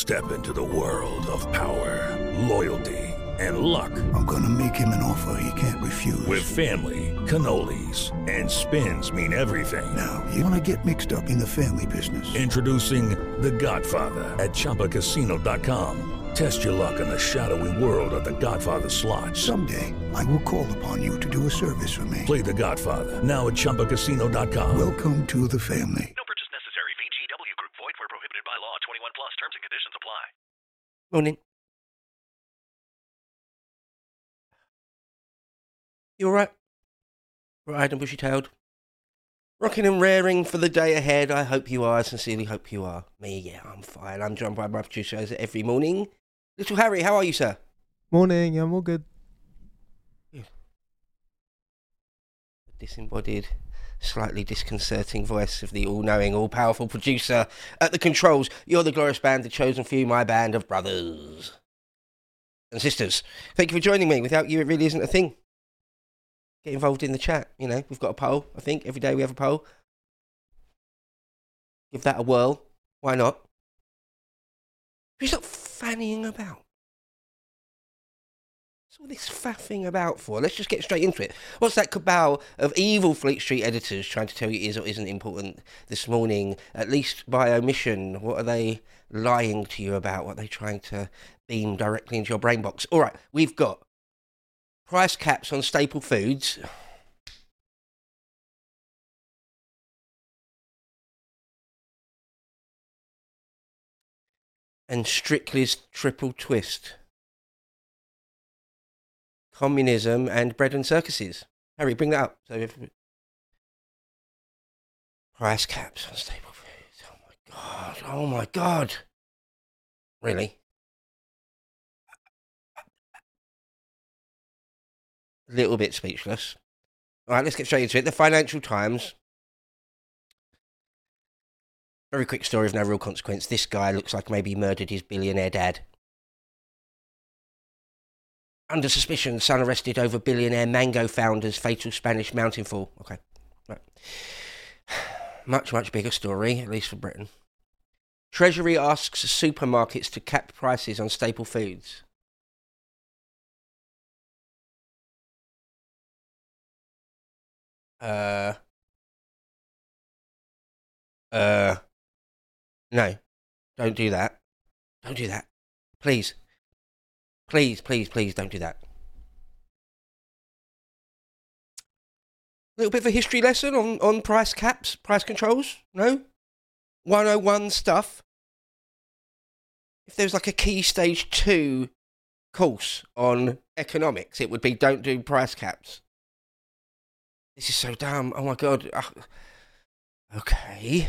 Step into the world of power, loyalty, and luck. I'm gonna make him an offer he can't refuse. With family, cannolis, and spins mean everything. Now, you wanna get mixed up in the family business. Introducing The Godfather at ChumbaCasino.com. Test your luck in the shadowy world of The Godfather slot. Someday, I will call upon you to do a service for me. Play The Godfather now at ChumbaCasino.com. Welcome to the family. No purchase necessary. VGW Group. Void where prohibited by law. 21 plus. Terms and conditions apply. Morning. You alright? Bright-eyed and bushy-tailed? Rocking and raring for the day ahead. I hope you are. I sincerely hope you are. Me, yeah, I'm fine. I'm joined by my producer as every morning. Little Harry, how are you, sir? Morning, I'm all good. Good. The disembodied, slightly disconcerting voice of the all-knowing, all-powerful producer at the controls. You're the glorious band, the chosen few, my band of brothers and sisters. Thank you for joining me. Without you, it really isn't a thing. Get involved in the chat. You know, we've got a poll, I think. Every day we have a poll. Give that a whirl. Why not? Who's not fannying about? What's all this faffing about for? Let's just get straight into it. What's that cabal of evil Fleet Street editors trying to tell you is or isn't important this morning, at least by omission? What are they lying to you about? What are they trying to beam directly into your brain box? All right, we've got price caps on staple foods. And Strictly's triple twist. Communism and bread and circuses. Harry, bring that up. So price caps on staple foods. Oh my god. Oh my god. Really? A little bit speechless. All right, let's get straight into it. The Financial Times. Very quick story of no real consequence. This guy looks like maybe he murdered his billionaire dad. Under suspicion, son arrested over billionaire Mango founder's fatal Spanish mountain fall. Okay, right. Much, much bigger story, at least for Britain. Treasury asks supermarkets to cap prices on staple foods. No, don't do that. Don't do that. Please. Please, please, please don't do that. A little bit of a history lesson on price caps, price controls? No? 101 stuff. If there was like a key stage 2 course on economics, it would be don't do price caps. This is so dumb. Oh my god. Okay.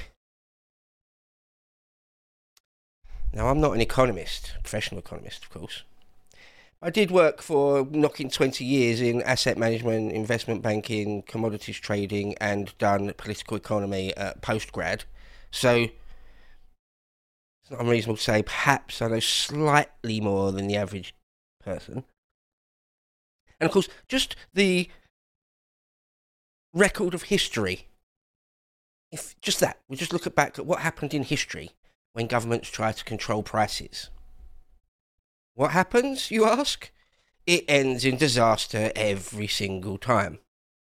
Now, I'm not an economist, professional economist, of course. I did work for knocking 20 years in asset management, investment banking, commodities trading, and done political economy at postgrad. So, it's not unreasonable to say perhaps I know slightly more than the average person. And of course, just the record of history. If just that, we just look back at what happened in history when governments try to control prices. What happens, you ask? It ends in disaster every single time.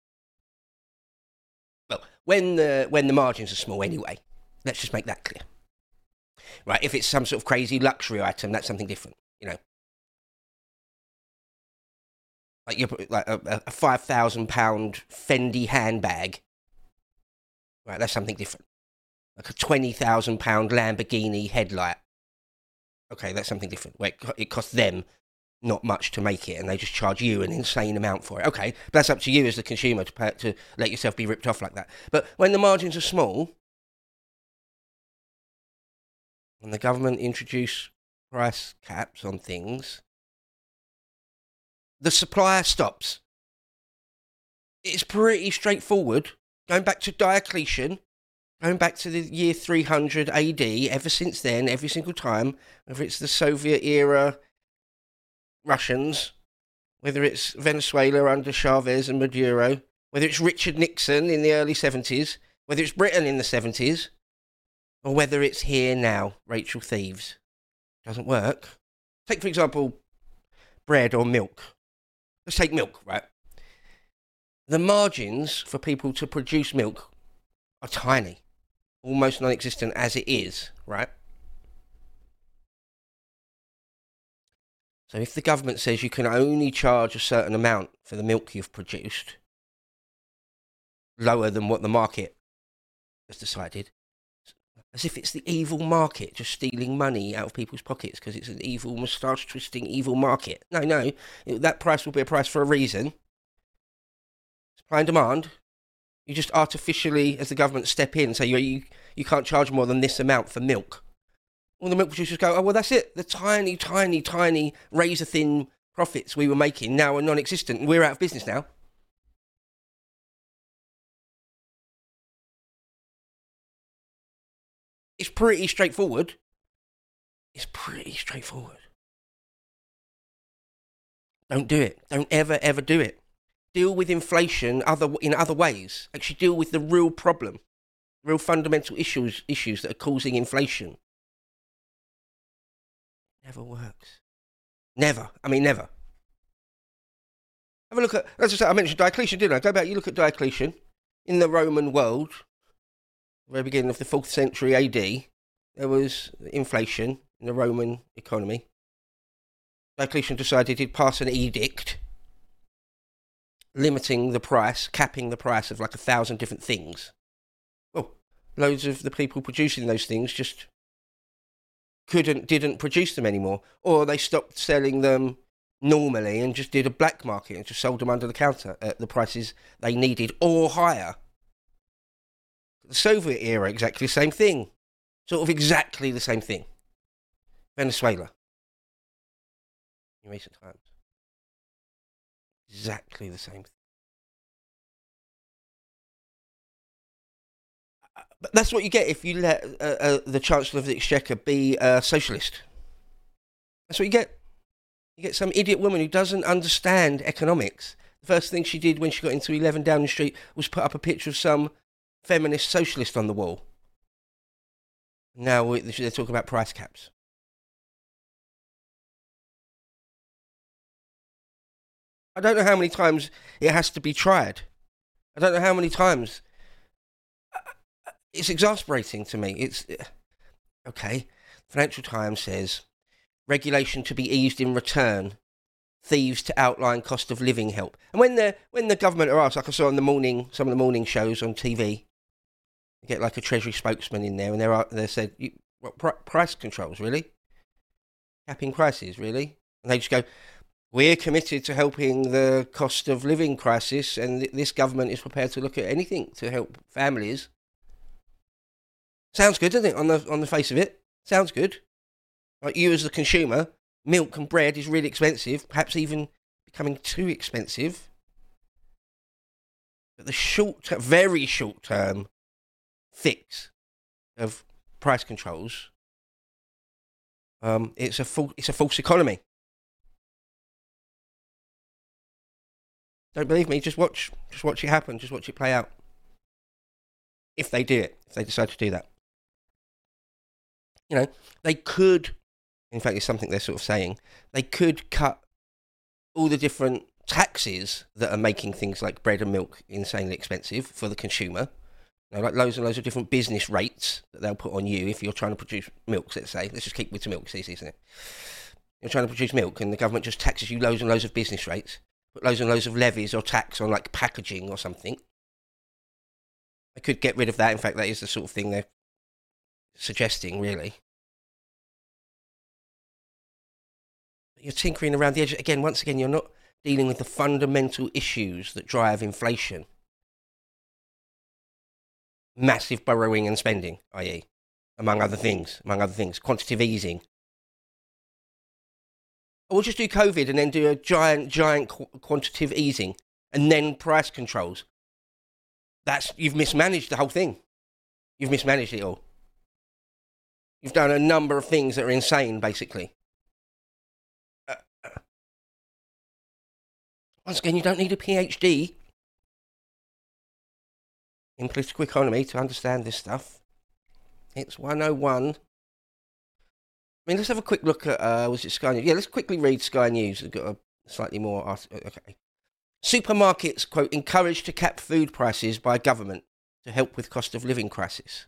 Well, when the margins are small anyway. Let's just make that clear. Right, if it's some sort of crazy luxury item, that's something different, you know. Like a £5,000 Fendi handbag. Right, that's something different. Like a £20,000 Lamborghini headlight. Okay, that's something different. Where it costs them not much to make it, and they just charge you an insane amount for it. Okay, but that's up to you as the consumer to let yourself be ripped off like that. But when the margins are small, when the government introduce price caps on things, the supplier stops. It's pretty straightforward. Going back to Diocletian, going back to the year 300 AD, ever since then, every single time, whether it's the Soviet era Russians, whether it's Venezuela under Chavez and Maduro, whether it's Richard Nixon in the early 70s, whether it's Britain in the 70s, or whether it's here now, Rachel Thieves. Doesn't work. Take, for example, bread or milk. Let's take milk, right? The margins for people to produce milk are tiny, almost non-existent as it is, right? So if the government says you can only charge a certain amount for the milk you've produced, lower than what the market has decided, as if it's the evil market just stealing money out of people's pockets because it's an evil, moustache-twisting evil market. No, that price will be a price for a reason. Supply and demand. You just artificially, as the government, step in and say you can't charge more than this amount for milk. All the milk producers go, oh, well, that's it. The tiny, tiny, tiny razor-thin profits we were making now are non-existent. We're out of business now. It's pretty straightforward. Don't do it. Don't ever do it. Deal with inflation in other ways. Actually deal with the real problem. Real fundamental issues that are causing inflation. Never works. Never. Have a look at, as I said, I mentioned Diocletian, didn't I? Go back, you look at Diocletian. In the Roman world, very beginning of the 4th century AD, there was inflation in the Roman economy. Diocletian decided he'd pass an edict limiting the price, capping the price of like 1,000 different things. Well, loads of the people producing those things just didn't produce them anymore, or they stopped selling them normally and just did a black market and just sold them under the counter at the prices they needed or higher. The Soviet era, exactly the same thing. Sort of exactly the same thing. Venezuela. In recent times. Exactly the same thing. But that's what you get if you let the Chancellor of the Exchequer be a socialist. That's what you get. You get some idiot woman who doesn't understand economics. The first thing she did when she got into 11 Downing Street was put up a picture of some feminist socialist on the wall. Now they're talking about price caps. I don't know how many times it has to be tried. I don't know how many times. It's exasperating to me. It's okay. Financial Times says regulation to be eased in return. Thieves to outline cost of living help. And when the government are asked, like I saw on some of the morning shows on TV, you get like a Treasury spokesman in there, and they said, price controls, really? Capping prices, really? And they just go, we're committed to helping the cost of living crisis, and this government is prepared to look at anything to help families. Sounds good, doesn't it? On the face of it, sounds good. Like you as the consumer, milk and bread is really expensive, perhaps even becoming too expensive. But the very short term fix of price controls, it's a false economy. Don't believe me? Just watch it happen. Just watch it play out. If they do it, if they decide to do that, they could. In fact, it's something they're sort of saying. They could cut all the different taxes that are making things like bread and milk insanely expensive for the consumer. Like loads and loads of different business rates that they'll put on you if you're trying to produce milk, let's say. Let's just keep with milk, it's easy, isn't it? You're trying to produce milk and the government just taxes you loads and loads of business rates, put loads and loads of levies or tax on like packaging or something. They could get rid of that. In fact, that is the sort of thing they're suggesting, really. You're tinkering around the edges. Once again, you're not dealing with the fundamental issues that drive inflation. Massive borrowing and spending, i.e., among other things, quantitative easing. Or we'll just do COVID and then do a giant quantitative easing and then price controls. You've mismanaged the whole thing. You've mismanaged it all. You've done a number of things that are insane, basically. Once again, you don't need a PhD in political economy to understand this stuff. It's 101. mean, let's have a quick look at, was it Sky News? Yeah, let's quickly read Sky News. We've got a slightly more, okay. Supermarkets, quote, encouraged to cap food prices by government to help with cost of living crisis.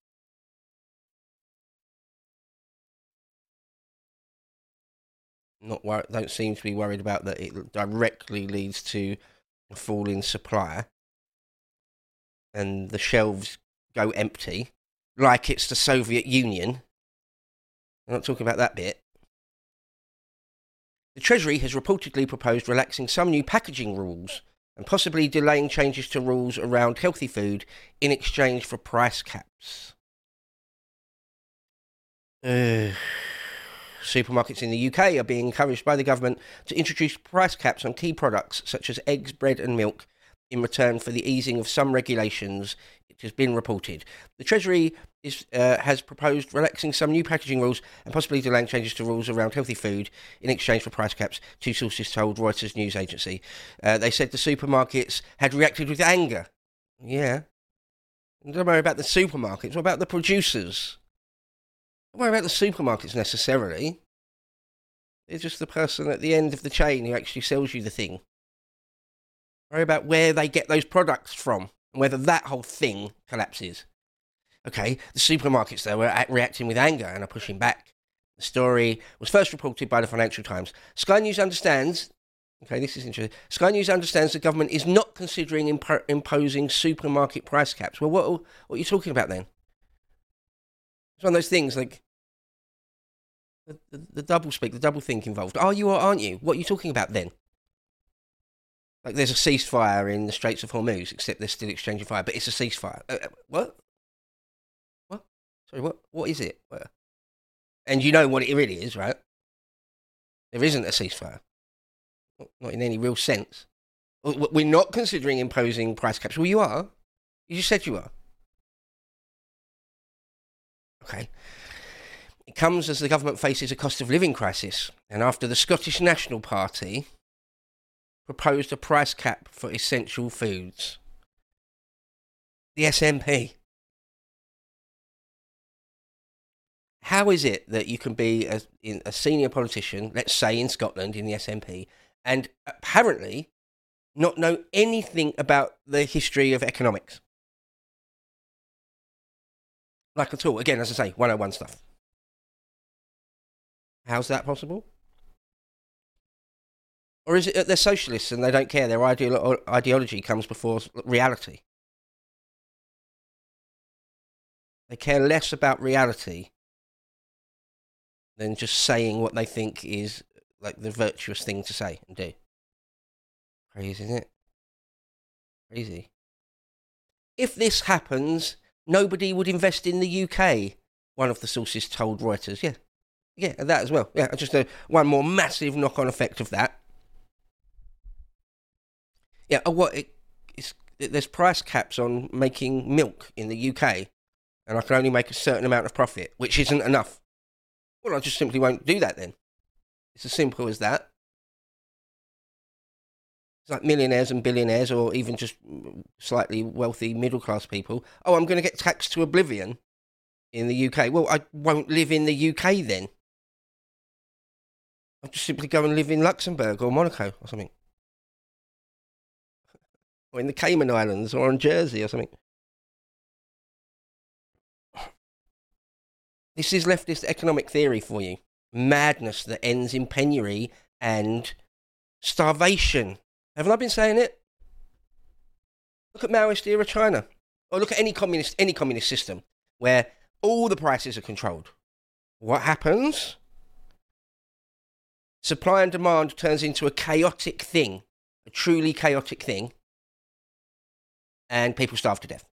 Don't seem to be worried about that it directly leads to a fall in supply and the shelves go empty, like it's the Soviet Union. I'm not talking about that bit. The Treasury has reportedly proposed relaxing some new packaging rules and possibly delaying changes to rules around healthy food in exchange for price caps. Supermarkets in the UK are being encouraged by the government to introduce price caps on key products such as eggs, bread and milk in return for the easing of some regulations, it has been reported. The Treasury has proposed relaxing some new packaging rules and possibly delaying changes to rules around healthy food in exchange for price caps, two sources told Reuters news agency. They said the supermarkets had reacted with anger. Yeah. Don't worry about the supermarkets, what about the producers? Don't worry about the supermarkets necessarily. They're just the person at the end of the chain who actually sells you the thing. Worry about where they get those products from and whether that whole thing collapses. Okay, the supermarkets, though, were reacting with anger and are pushing back. The story was first reported by the Financial Times. Sky News understands... Okay, this is interesting. Sky News understands the government is not considering imposing supermarket price caps. Well, what are you talking about, then? It's one of those things, like... The double speak, the double think involved. Are you or aren't you? What are you talking about, then? Like, there's a ceasefire in the Straits of Hormuz, except they're still exchanging fire, but it's a ceasefire. What? What? Sorry, what is it? What? And you know what it really is, right? There isn't a ceasefire. Not in any real sense. We're not considering imposing price caps. Well, you are. You just said you are. Okay. It comes as the government faces a cost of living crisis, and after the Scottish National Party proposed a price cap for essential foods. The SNP. How is it that you can be a senior politician, let's say in Scotland, in the SNP, and apparently not know anything about the history of economics? Like at all. Again, as I say, 101 stuff. How's that possible? Or is it that they're socialists and they don't care? Their ideology comes before reality. They care less about reality than just saying what they think is like the virtuous thing to say and do. Crazy, isn't it? Crazy. If this happens, nobody would invest in the UK, one of the sources told Reuters. Yeah, that as well. Yeah, just one more massive knock-on effect of that. Yeah, there's price caps on making milk in the UK, and I can only make a certain amount of profit, which isn't enough. Well, I just simply won't do that then. It's as simple as that. It's like millionaires and billionaires, or even just slightly wealthy middle-class people. Oh, I'm going to get taxed to oblivion in the UK. Well, I won't live in the UK then. I'll just simply go and live in Luxembourg or Monaco or something. Or in the Cayman Islands, or on Jersey, or something. This is leftist economic theory for you. Madness that ends in penury and starvation. Haven't I been saying it? Look at Maoist era China. Or look at any communist system where all the prices are controlled. What happens? Supply and demand turns into a chaotic thing. A truly chaotic thing. And people starve to death.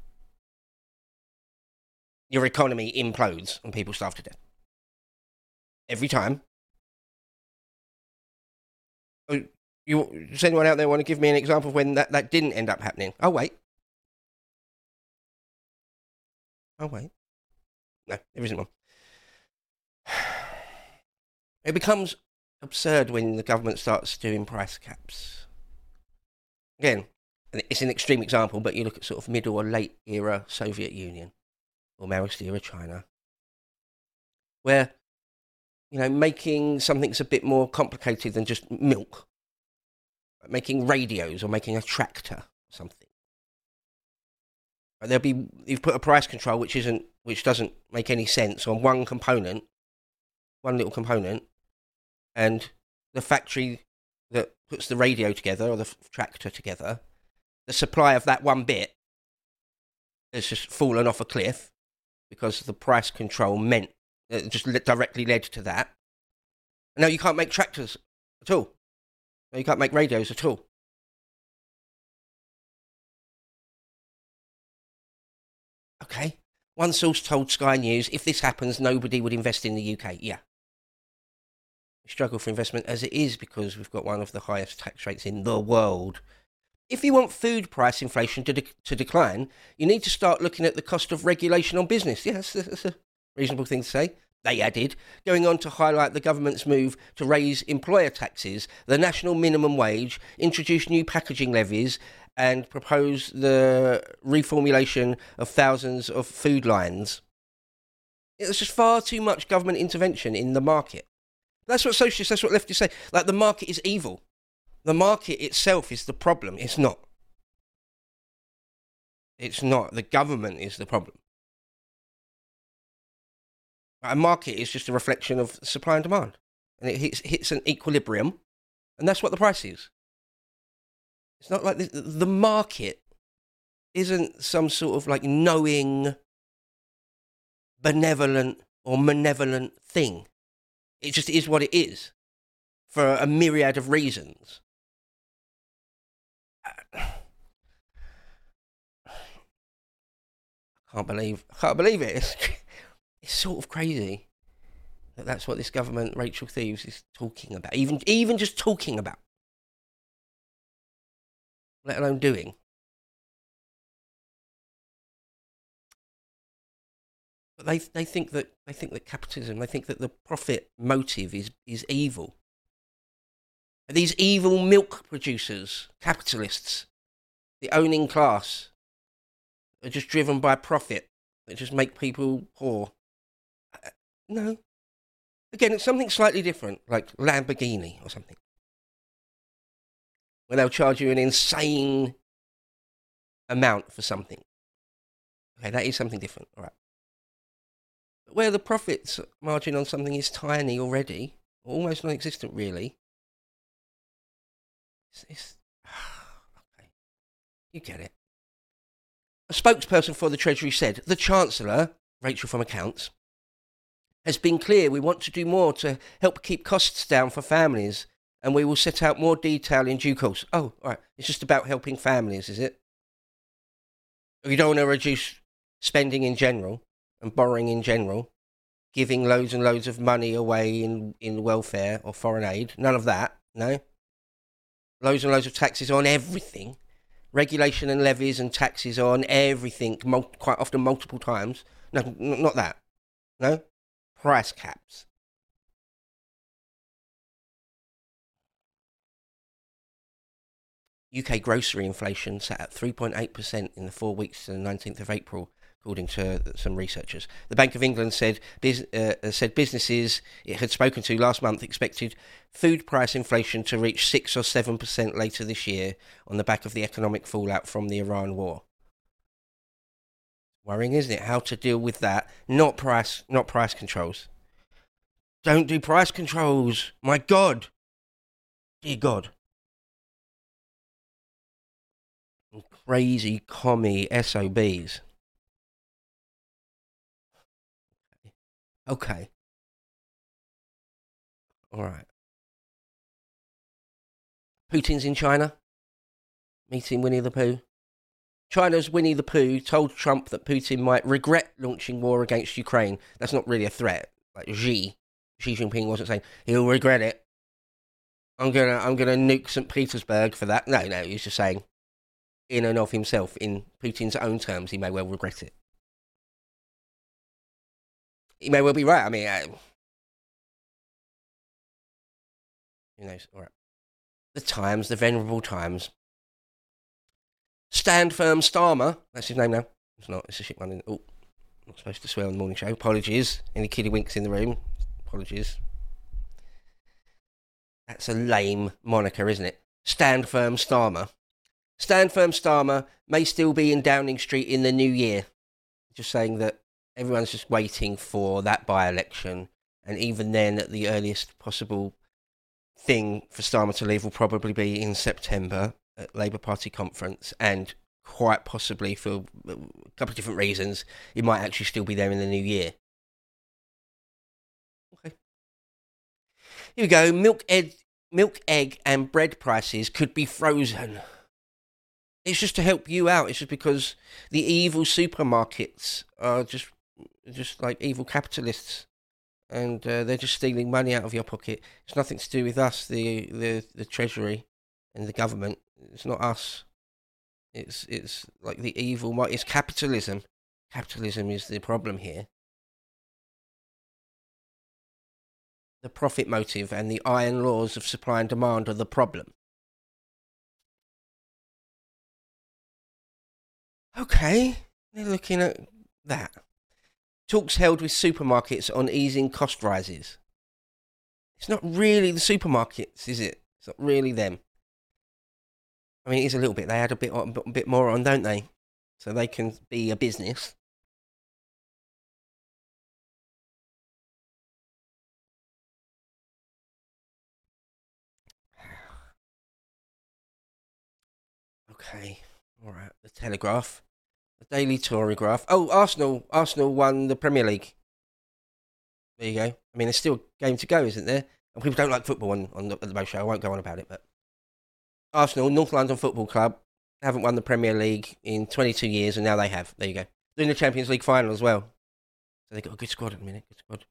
Your economy implodes and people starve to death. Every time. Does anyone out there want to give me an example of when that didn't end up happening? Oh, wait. No, there isn't one. It becomes absurd when the government starts doing price caps. Again, it's an extreme example, but you look at sort of middle or late era Soviet Union or Maoist era China, where making something that's a bit more complicated than just milk. Like making radios or making a tractor or something. You've put a price control which doesn't make any sense on one little component, and the factory that puts the radio together or the tractor together, the supply of that one bit has just fallen off a cliff because the price control meant it just directly led to that. And now you can't make tractors at all. No, you can't make radios at all. Okay. One source told Sky News, if this happens, nobody would invest in the UK. Yeah. We struggle for investment as it is because we've got one of the highest tax rates in the world. If you want food price inflation to decline, you need to start looking at the cost of regulation on business. Yes, that's a reasonable thing to say. They added, going on to highlight the government's move to raise employer taxes, the national minimum wage, introduce new packaging levies, and propose the reformulation of thousands of food lines. It's just far too much government intervention in the market. That's what socialists, that's what leftists say. Like, the market is evil. The market itself is the problem. It's not. It's not. The government is the problem. A market is just a reflection of supply and demand. And it hits an equilibrium. And that's what the price is. It's not like the market isn't some sort of like knowing, benevolent or malevolent thing. It just is what it is for a myriad of reasons. I can't believe it. It's sort of crazy that that's what this government, Rachel Thieves, is talking about. Even just talking about, let alone doing. But they think that capitalism, they think that the profit motive is evil. These evil milk producers, capitalists, the owning class, are just driven by profit. They just make people poor. No. Again, it's something slightly different, like Lamborghini or something, where they'll charge you an insane amount for something. Okay, that is something different, all right. But where the profit margin on something is tiny already, almost non-existent really, it's okay, you get it. A spokesperson for the Treasury said, the Chancellor, Rachel from Accounts, has been clear we want to do more to help keep costs down for families, and we will set out more detail in due course. Oh, all right, it's just about helping families, is it? You don't want to reduce spending in general and borrowing in general, giving loads and loads of money away in welfare or foreign aid, none of that, no? Loads and loads of taxes on everything. Regulation and levies and taxes on everything, quite often multiple times. No, not that. No? Price caps. UK grocery inflation sat at 3.8% in the 4 weeks to the 19th of April, according to some researchers. The Bank of England said businesses it had spoken to last month expected food price inflation to reach 6 or 7% later this year on the back of the economic fallout from the Iran war. Worrying, isn't it? How to deal with that? Not price controls. Don't do price controls. My God. Dear God. Crazy commie SOBs. Okay. All right. Putin's in China, meeting Winnie the Pooh. China's Winnie the Pooh told Trump that Putin might regret launching war against Ukraine. That's not really a threat. Like Xi Jinping wasn't saying he'll regret it. I'm gonna nuke St. Petersburg for that. No, he's just saying, in and of himself, in Putin's own terms, he may well regret it. He may well be right. I mean, who knows? All right. The Times, the venerable Times. Stand Firm Starmer, that's his name now. It's not, it's a shit one. Oh, not supposed to swear on the morning show. Apologies. Any kiddie winks in the room? Apologies. That's a lame moniker, isn't it? Stand Firm Starmer. Stand Firm Starmer may still be in Downing Street in the new year. Just saying that everyone's just waiting for that by-election. And even then, at the earliest possible thing for Starmer to leave will probably be in September at Labour Party conference. And quite possibly, for a couple of different reasons, it might actually still be there in the new year. Okay. Here we go. Milk, egg, and bread prices could be frozen. It's just to help you out. It's just because the evil supermarkets are just like evil capitalists, and they're just stealing money out of your pocket. It's nothing to do with us, the Treasury and the government. It's not us. It's like the evil. It's capitalism. Capitalism is the problem here. The profit motive and the iron laws of supply and demand are the problem. Okay, they're looking at that. Talks held with supermarkets on easing cost rises. It's not really the supermarkets, is it? It's not really them. I mean, it is a little bit. They add a bit more on, don't they? So they can be a business. Okay, all right. The Telegraph, the Daily Torygraph. Oh, Arsenal won the Premier League. There you go. I mean, there's still a game to go, isn't there? And people don't like football on the most show. I won't go on about it, but Arsenal, North London Football Club, haven't won the Premier League in 22 years, and now they have. There you go. They're in the Champions League final as well. So they've got a good squad at the minute. Good squad.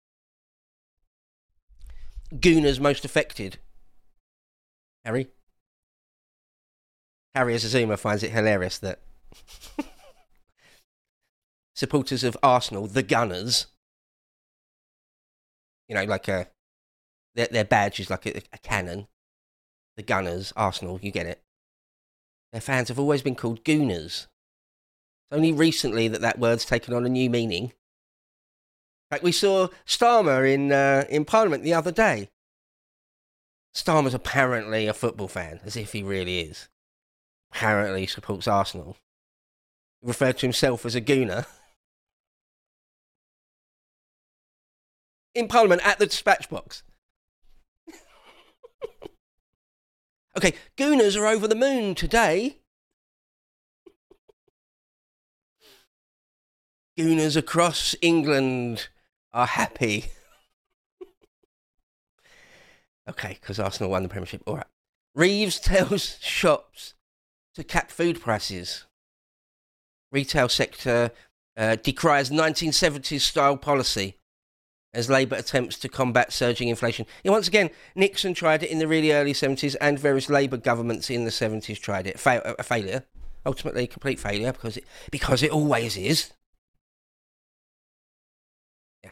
Gooners most affected. Harry Azuma finds it hilarious that supporters of Arsenal, the Gunners, you know, like their badge is like a cannon. The Gunners, Arsenal, you get it. Their fans have always been called Gooners. It's only recently that word's taken on a new meaning. In fact, we saw Starmer in Parliament the other day. Starmer's apparently a football fan, as if he really is. Apparently supports Arsenal. He referred to himself as a Gooner. In Parliament at the dispatch box. Okay, Gooners are over the moon today. Gooners across England are happy. Okay, because Arsenal won the Premiership. All right. Reeves tells shops to cap food prices. Retail sector decries 1970s style policy as Labour attempts to combat surging inflation. Yeah, once again, Nixon tried it in the really early 70s and various Labour governments in the 70s tried it. A failure. Ultimately, a complete failure because it always is. Yeah.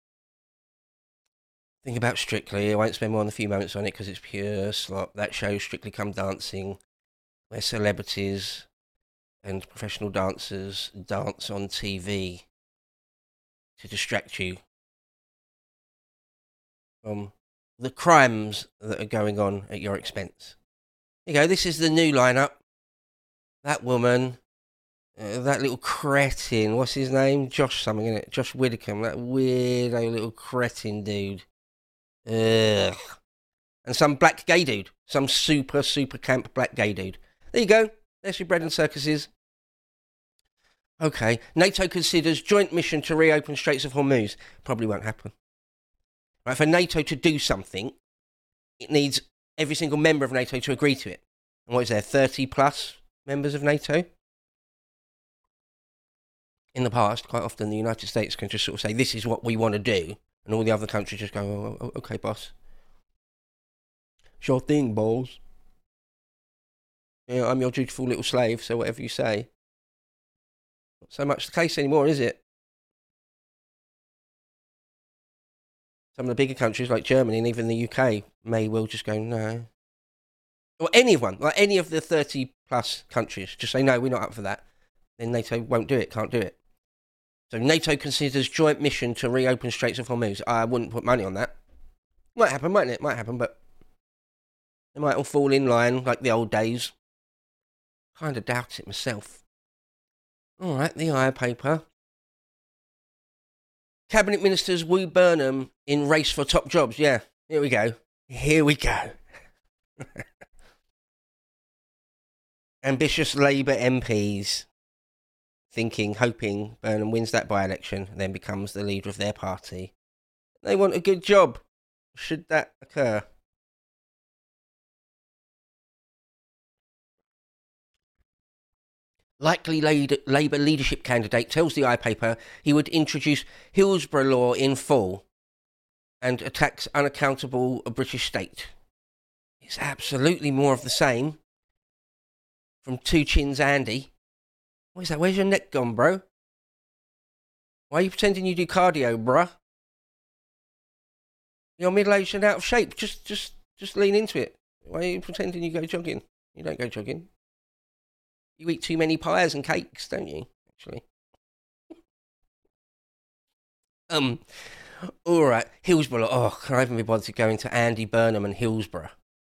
Think about Strictly. I won't spend more than a few moments on it because it's pure slop. That show, Strictly Come Dancing, where celebrities and professional dancers dance on TV to distract you from the crimes that are going on at your expense. Here you go, this is the new lineup. That woman, that little cretin, what's his name? Josh something, isn't it? Josh Widdicombe, that weirdo little cretin dude. Ugh. And some black gay dude. Some super camp black gay dude. There you go. There's your bread and circuses. Okay. NATO considers joint mission to reopen Straits of Hormuz. Probably won't happen. Right, for NATO to do something, it needs every single member of NATO to agree to it. And what is there, 30 plus members of NATO? In the past, quite often the United States can just sort of say, this is what we want to do. And all the other countries just go, oh, okay, boss. Sure thing, balls. Yeah, I'm your dutiful little slave, so whatever you say. Not so much the case anymore, is it? Some of the bigger countries like Germany and even the UK may well just go, no. Or anyone, like any of the 30 plus countries, just say, no, we're not up for that. Then NATO won't do it, can't do it. So NATO considers joint mission to reopen Straits of Hormuz. I wouldn't put money on that. Might happen, mightn't it? Might happen, but They might all fall in line like the old days. Kind of doubt it myself. All right, the eye paper. Cabinet Ministers woo Burnham in race for top jobs. Yeah, here we go. Here we go. Ambitious Labour MPs hoping Burnham wins that by-election and then becomes the leader of their party. They want a good job, should that occur. Likely Labour leadership candidate tells the iPaper he would introduce Hillsborough law in full and attacks unaccountable British state. It's absolutely more of the same. From Two Chins Andy. What is that? Where's your neck gone, bro? Why are you pretending you do cardio, bruh? You're middle-aged and out of shape. Just lean into it. Why are you pretending you go jogging? You don't go jogging. You eat too many pies and cakes, don't you? Actually. All right. Hillsborough. Oh, can I even be bothered to go into Andy Burnham and Hillsborough?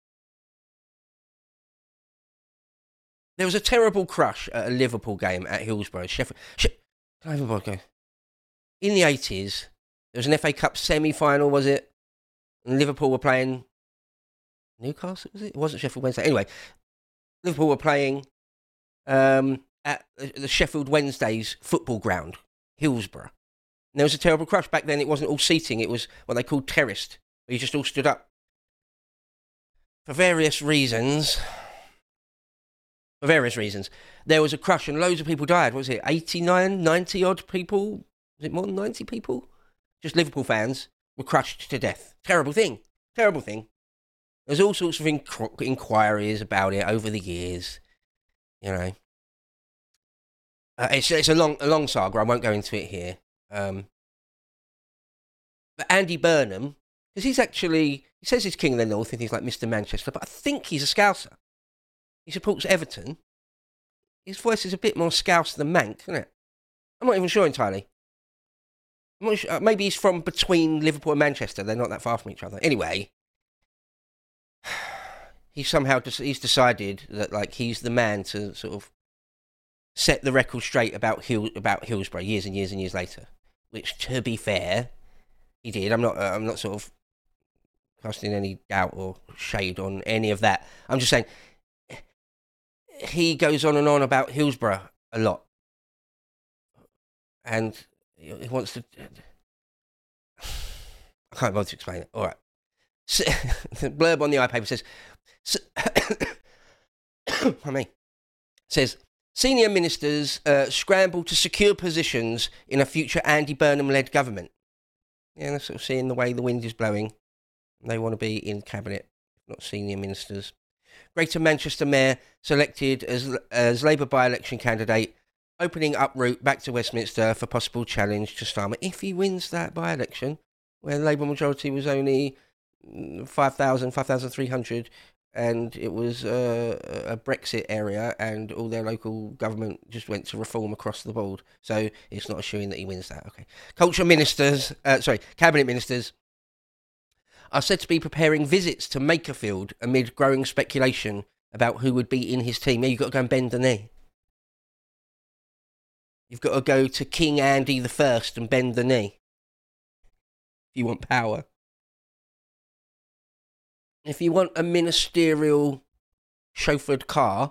There was a terrible crush at a Liverpool game at Hillsborough. Sheffield. Can I even bother to go? In the 80s, there was an FA Cup semi-final, was it? And Liverpool were playing Newcastle, was it? It wasn't Sheffield Wednesday. Anyway, Liverpool were playing at the Sheffield Wednesday's football ground, Hillsborough. And there was a terrible crush. Back then, it wasn't all seating. It was what they called terraced, where you just all stood up. For various reasons, there was a crush and loads of people died. What was it, 89, 90 odd people? Was it more than 90 people? Just Liverpool fans were crushed to death. Terrible thing. There's all sorts of inquiries about it over the years. You know. It's a long saga. I won't go into it here. But Andy Burnham, because he says he's King of the North and he's like Mr. Manchester, but I think he's a Scouser. He supports Everton. His voice is a bit more Scouse than Manc, isn't it? I'm not even sure entirely. I'm not sure. Maybe he's from between Liverpool and Manchester. They're not that far from each other. Anyway, he's decided that like he's the man to sort of set the record straight about Hillsborough years and years and years later. Which, to be fair, he did. I'm not sort of casting any doubt or shade on any of that. I'm just saying he goes on and on about Hillsborough a lot, and he wants to. I can't bother to explain it. All right. So, the blurb on the iPaper says, pardon me, says, senior ministers scramble to secure positions in a future Andy Burnham-led government. Yeah, they're sort of seeing the way the wind is blowing. They want to be in cabinet, not senior ministers. Greater Manchester Mayor selected as Labour by-election candidate, opening up route back to Westminster for possible challenge to Starmer if he wins that by-election, where the Labour majority was only 5,300, and it was a Brexit area, and all their local government just went to reform across the board. So it's not assuming that he wins that. Okay. Cabinet ministers are said to be preparing visits to Makerfield amid growing speculation about who would be in his team. Yeah, you've got to go and bend the knee. You've got to go to King Andy I and bend the knee. If you want power. If you want a ministerial chauffeured car,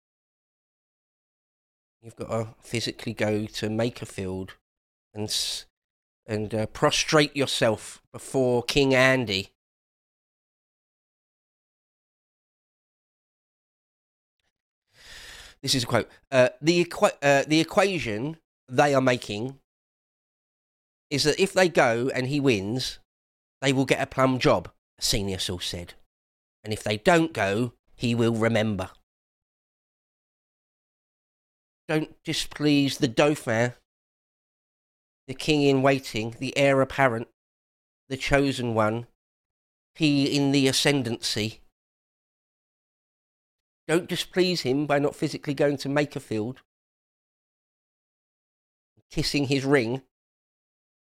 you've got to physically go to Makerfield and prostrate yourself before King Andy. This is a quote. The equation they are making is that if they go and he wins, they will get a plum job, a senior source said. And if they don't go, he will remember. Don't displease the Dauphin, the king in waiting, the heir apparent, the chosen one, he in the ascendancy. Don't displease him by not physically going to Makerfield, kissing his ring.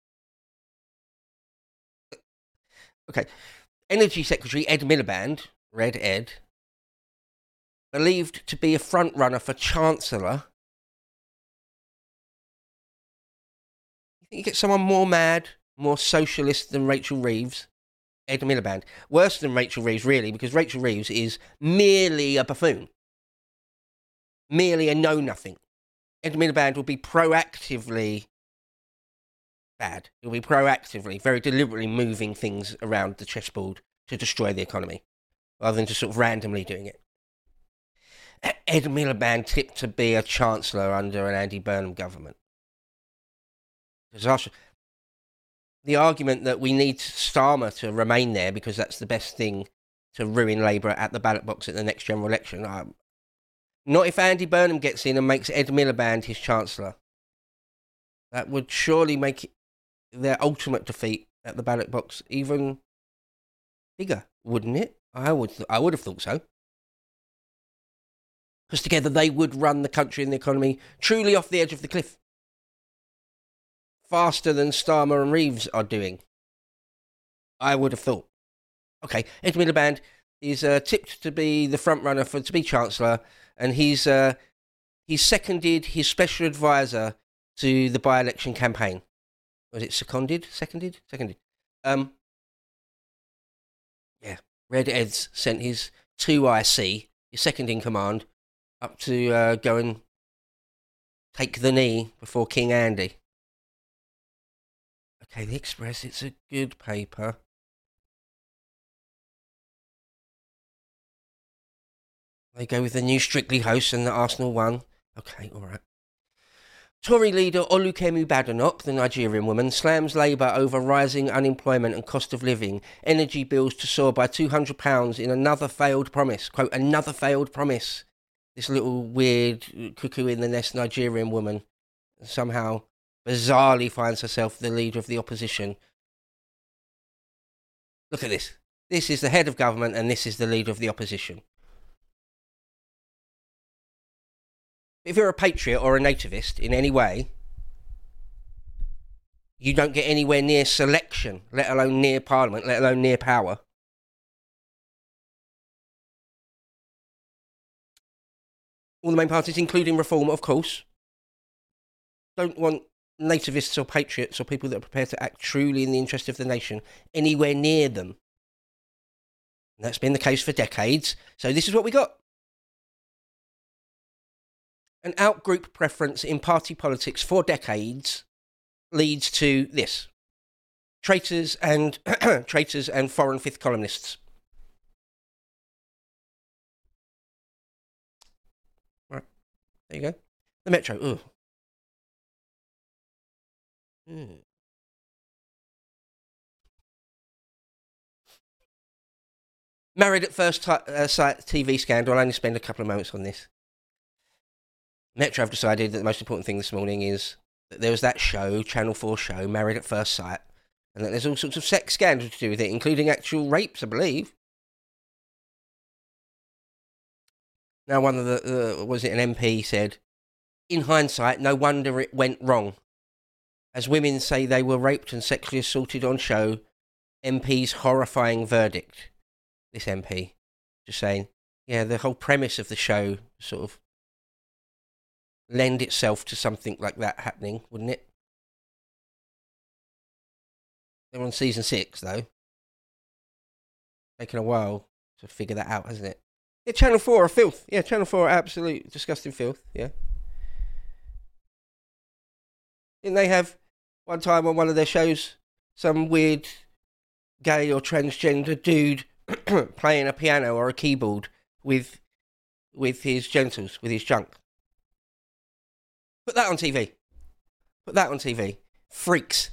Okay. Energy Secretary Ed Miliband, Red Ed, believed to be a front-runner for Chancellor. You think you get someone more mad, more socialist than Rachel Reeves? Ed Miliband. Worse than Rachel Reeves, really, because Rachel Reeves is merely a buffoon. Merely a know-nothing. Ed Miliband will be proactively bad. He'll be proactively, very deliberately moving things around the chessboard to destroy the economy, rather than just sort of randomly doing it. Ed Miliband tipped to be a chancellor under an Andy Burnham government. Disaster. The argument that we need Starmer to remain there because that's the best thing to ruin Labour at the ballot box at the next general election. Not if Andy Burnham gets in and makes Ed Miliband his chancellor. That would surely make their ultimate defeat at the ballot box even bigger, wouldn't it? I would have thought so. Because together they would run the country and the economy truly off the edge of the cliff. Faster than Starmer and Reeves are doing. I would have thought. Okay, Ed Miliband is tipped to be the front runner to be Chancellor, and he's seconded his special advisor to the by-election campaign. Was it seconded? Seconded. Yeah, Red Ed's sent his 2IC, his second in command, up to go and take the knee before King Andy. Okay, The Express, it's a good paper. They go with the new Strictly host and the Arsenal won. Okay, all right. Tory leader Olukemi Badenoch, the Nigerian woman, slams Labour over rising unemployment and cost of living, energy bills to soar by £200 in another failed promise. Quote, another failed promise. This little weird cuckoo in the nest Nigerian woman somehow bizarrely finds herself the leader of the opposition. Look at this. This is the head of government and this is the leader of the opposition. If you're a patriot or a nativist in any way, you don't get anywhere near selection, let alone near parliament, let alone near power. All the main parties, including Reform, of course, don't want nativists or patriots or people that are prepared to act truly in the interest of the nation anywhere near them. And that's been the case for decades. So this is what we got. An out-group preference in party politics for decades leads to this. Traitors and foreign fifth columnists. Right, there you go. The Metro. Ugh. Married at First Sight TV scandal. I'll only spend a couple of moments on this. Metro have decided that the most important thing this morning is that there was that show, Channel 4 show, Married at First Sight, and that there's all sorts of sex scandals to do with it, including actual rapes, I believe. Now, one of the, was it an MP said, in hindsight, no wonder it went wrong. As women say they were raped and sexually assaulted on show, MP's horrifying verdict. This MP, just saying, yeah, the whole premise of the show sort of lend itself to something like that happening, wouldn't it? They're on season 6, though. Taken a while to figure that out, hasn't it? Yeah, Channel 4 are filth. Yeah, Channel 4 are absolute disgusting filth, yeah. Didn't they have, one time on one of their shows, some weird gay or transgender dude playing a piano or a keyboard with his genitals, with his junk? Put that on TV. Put that on TV. Freaks.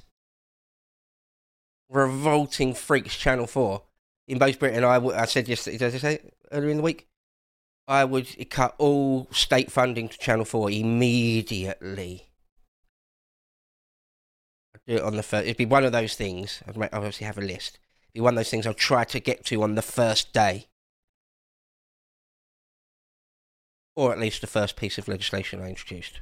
Revolting freaks, Channel 4. In both Britain, I said yesterday, did I say earlier in the week? I would cut all state funding to Channel 4 immediately. I'd do it on the first. It'd be one of those things. I'd obviously have a list. It'd be one of those things I'll try to get to on the first day. Or at least the first piece of legislation I introduced.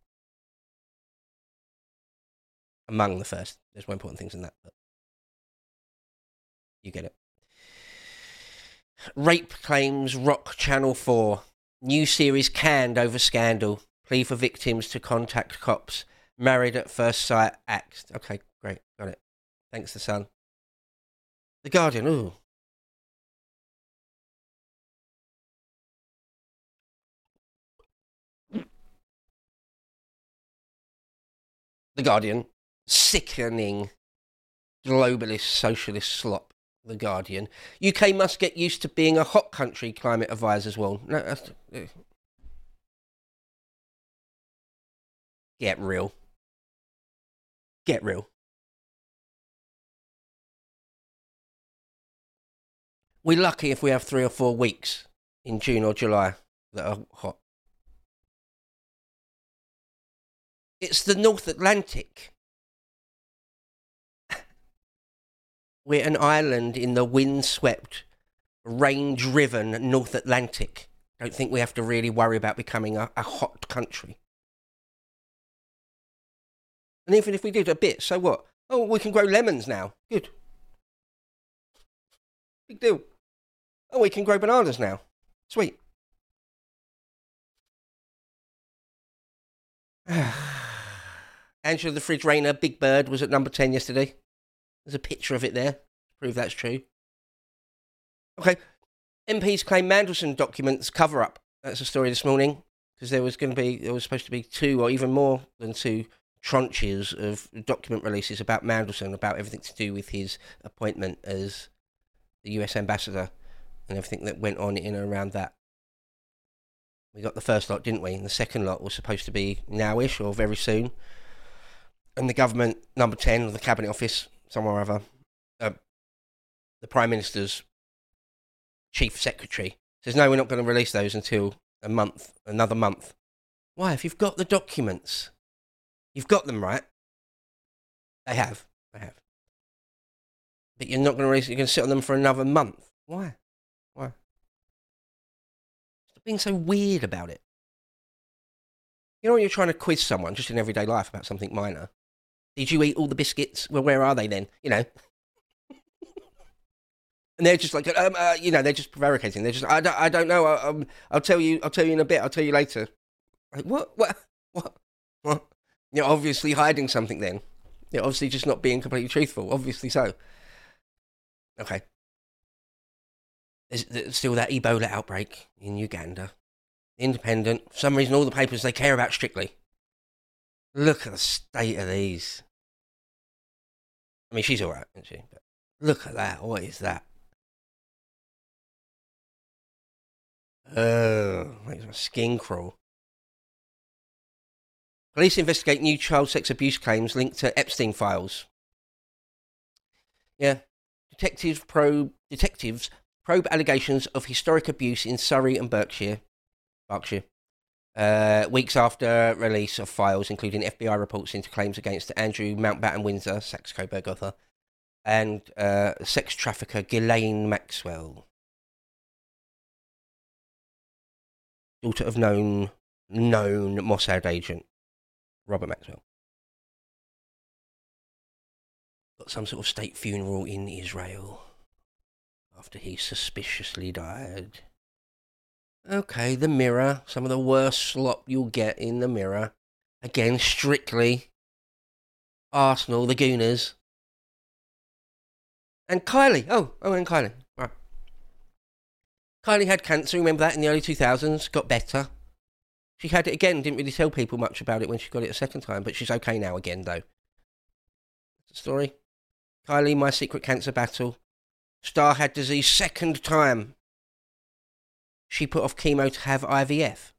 Among the first. There's more important things than that, but you get it. Rape claims rock Channel 4. New series canned over scandal. Plea for victims to contact cops. Married at first sight axed. Okay, great. Got it. Thanks, The Sun. The Guardian. Ooh. The Guardian. Sickening globalist socialist slop. The Guardian. UK must get used to being a hot country, climate advisors warn. No, that's... Get real. Get real. We're lucky if we have 3 or 4 weeks in June or July that are hot. It's the North Atlantic. We're an island in the windswept, rain-driven North Atlantic. Don't think we have to really worry about becoming a hot country. And even if we did a bit, so what? Oh, we can grow lemons now. Good. Big deal. Oh, we can grow bananas now. Sweet. Angela the Fridge Rainer, Big Bird, was at number 10 yesterday. There's a picture of it there to prove that's true. Okay. MPs claim Mandelson documents cover up. That's a story this morning. Because there was supposed to be 2 or even more than 2 tranches of document releases about Mandelson, about everything to do with his appointment as the US ambassador and everything that went on in and around that. We got the first lot, didn't we? And the second lot was supposed to be nowish or very soon. And the government, number 10, of the Cabinet Office, somewhere or other, the Prime Minister's Chief Secretary, says, no, we're not going to release those until another month. Why? If you've got the documents, you've got them, right? They have. But you're not going to release it, you're going to sit on them for another month. Why? Stop being so weird about it. You know when you're trying to quiz someone just in everyday life about something minor? Did you eat all the biscuits? Well, where are they then? You know? And they're just like, they're just prevaricating. They're just, I don't know. I'll tell you in a bit. I'll tell you later. Like, what? You're obviously hiding something then. You're obviously just not being completely truthful. Obviously so. Okay. There's still that Ebola outbreak in Uganda. Independent. For some reason, all the papers, they care about Strictly. Look at the state of these. I mean, she's all right, isn't she? But look at that. What is that? Oh, makes my skin crawl. Police investigate new child sex abuse claims linked to Epstein files. Yeah. Detectives probe allegations of historic abuse in Surrey and Berkshire. Weeks after release of files, including FBI reports into claims against Andrew Mountbatten Windsor, Saxe Coburg author, and sex trafficker Ghislaine Maxwell, daughter of known Mossad agent Robert Maxwell. Got some sort of state funeral in Israel after he suspiciously died. Okay, The Mirror. Some of the worst slop you'll get in The Mirror. Again, Strictly. Arsenal, the Gooners. And Kylie. And Kylie. Right. Kylie had cancer, remember that, in the early 2000s. Got better. She had it again, didn't really tell people much about it when she got it a second time, but she's okay now again, though. That's the story. Kylie, My Secret Cancer Battle. Star had disease second time. She put off chemo to have IVF.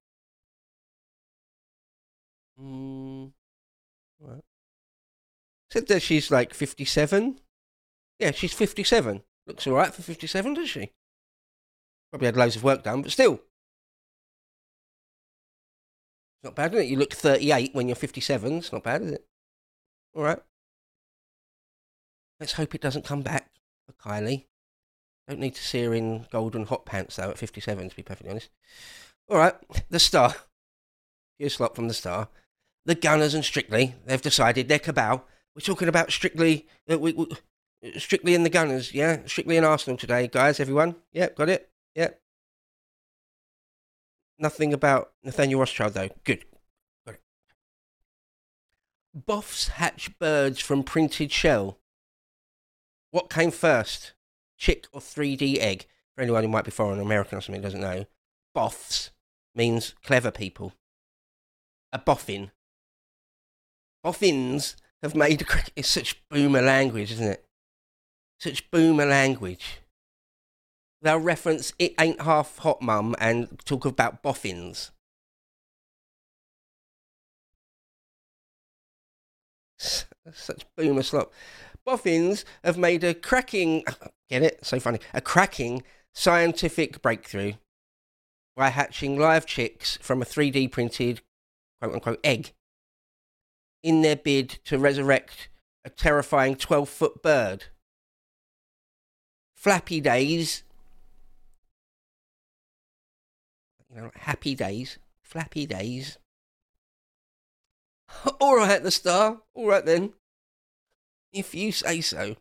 Right. Said that she's like 57. Yeah, she's 57. Looks all right for 57, does she? Probably had loads of work done, but still. Not bad, isn't it? You look 38 when you're 57. It's not bad, is it? All right. Let's hope it doesn't come back for Kylie. Don't need to see her in golden hot pants, though, at 57, to be perfectly honest. All right, The Star. Here's a slot from The Star. The Gunners and Strictly, they've decided their cabal. We're talking about Strictly, Strictly and the Gunners, yeah? Strictly and Arsenal today, guys, everyone. Yeah, got it? Yep. Nothing about Nathaniel Rothschild, though. Good. Got it. Boffs hatch birds from printed shell. What came first? Chick or 3D egg? For anyone who might be foreign, American or something, doesn't know. Boffs means clever people. A boffin. Boffins have made it's such boomer language, isn't it? Such boomer language. They'll reference It Ain't Half Hot Mum and talk about boffins. Such boomer slop. Boffins have made a cracking, get it? So funny. A cracking scientific breakthrough by hatching live chicks from a 3D printed, quote unquote, egg in their bid to resurrect a terrifying 12-foot bird. Flappy days. Happy days. Flappy days. All right, the Star. All right, then. If you say so.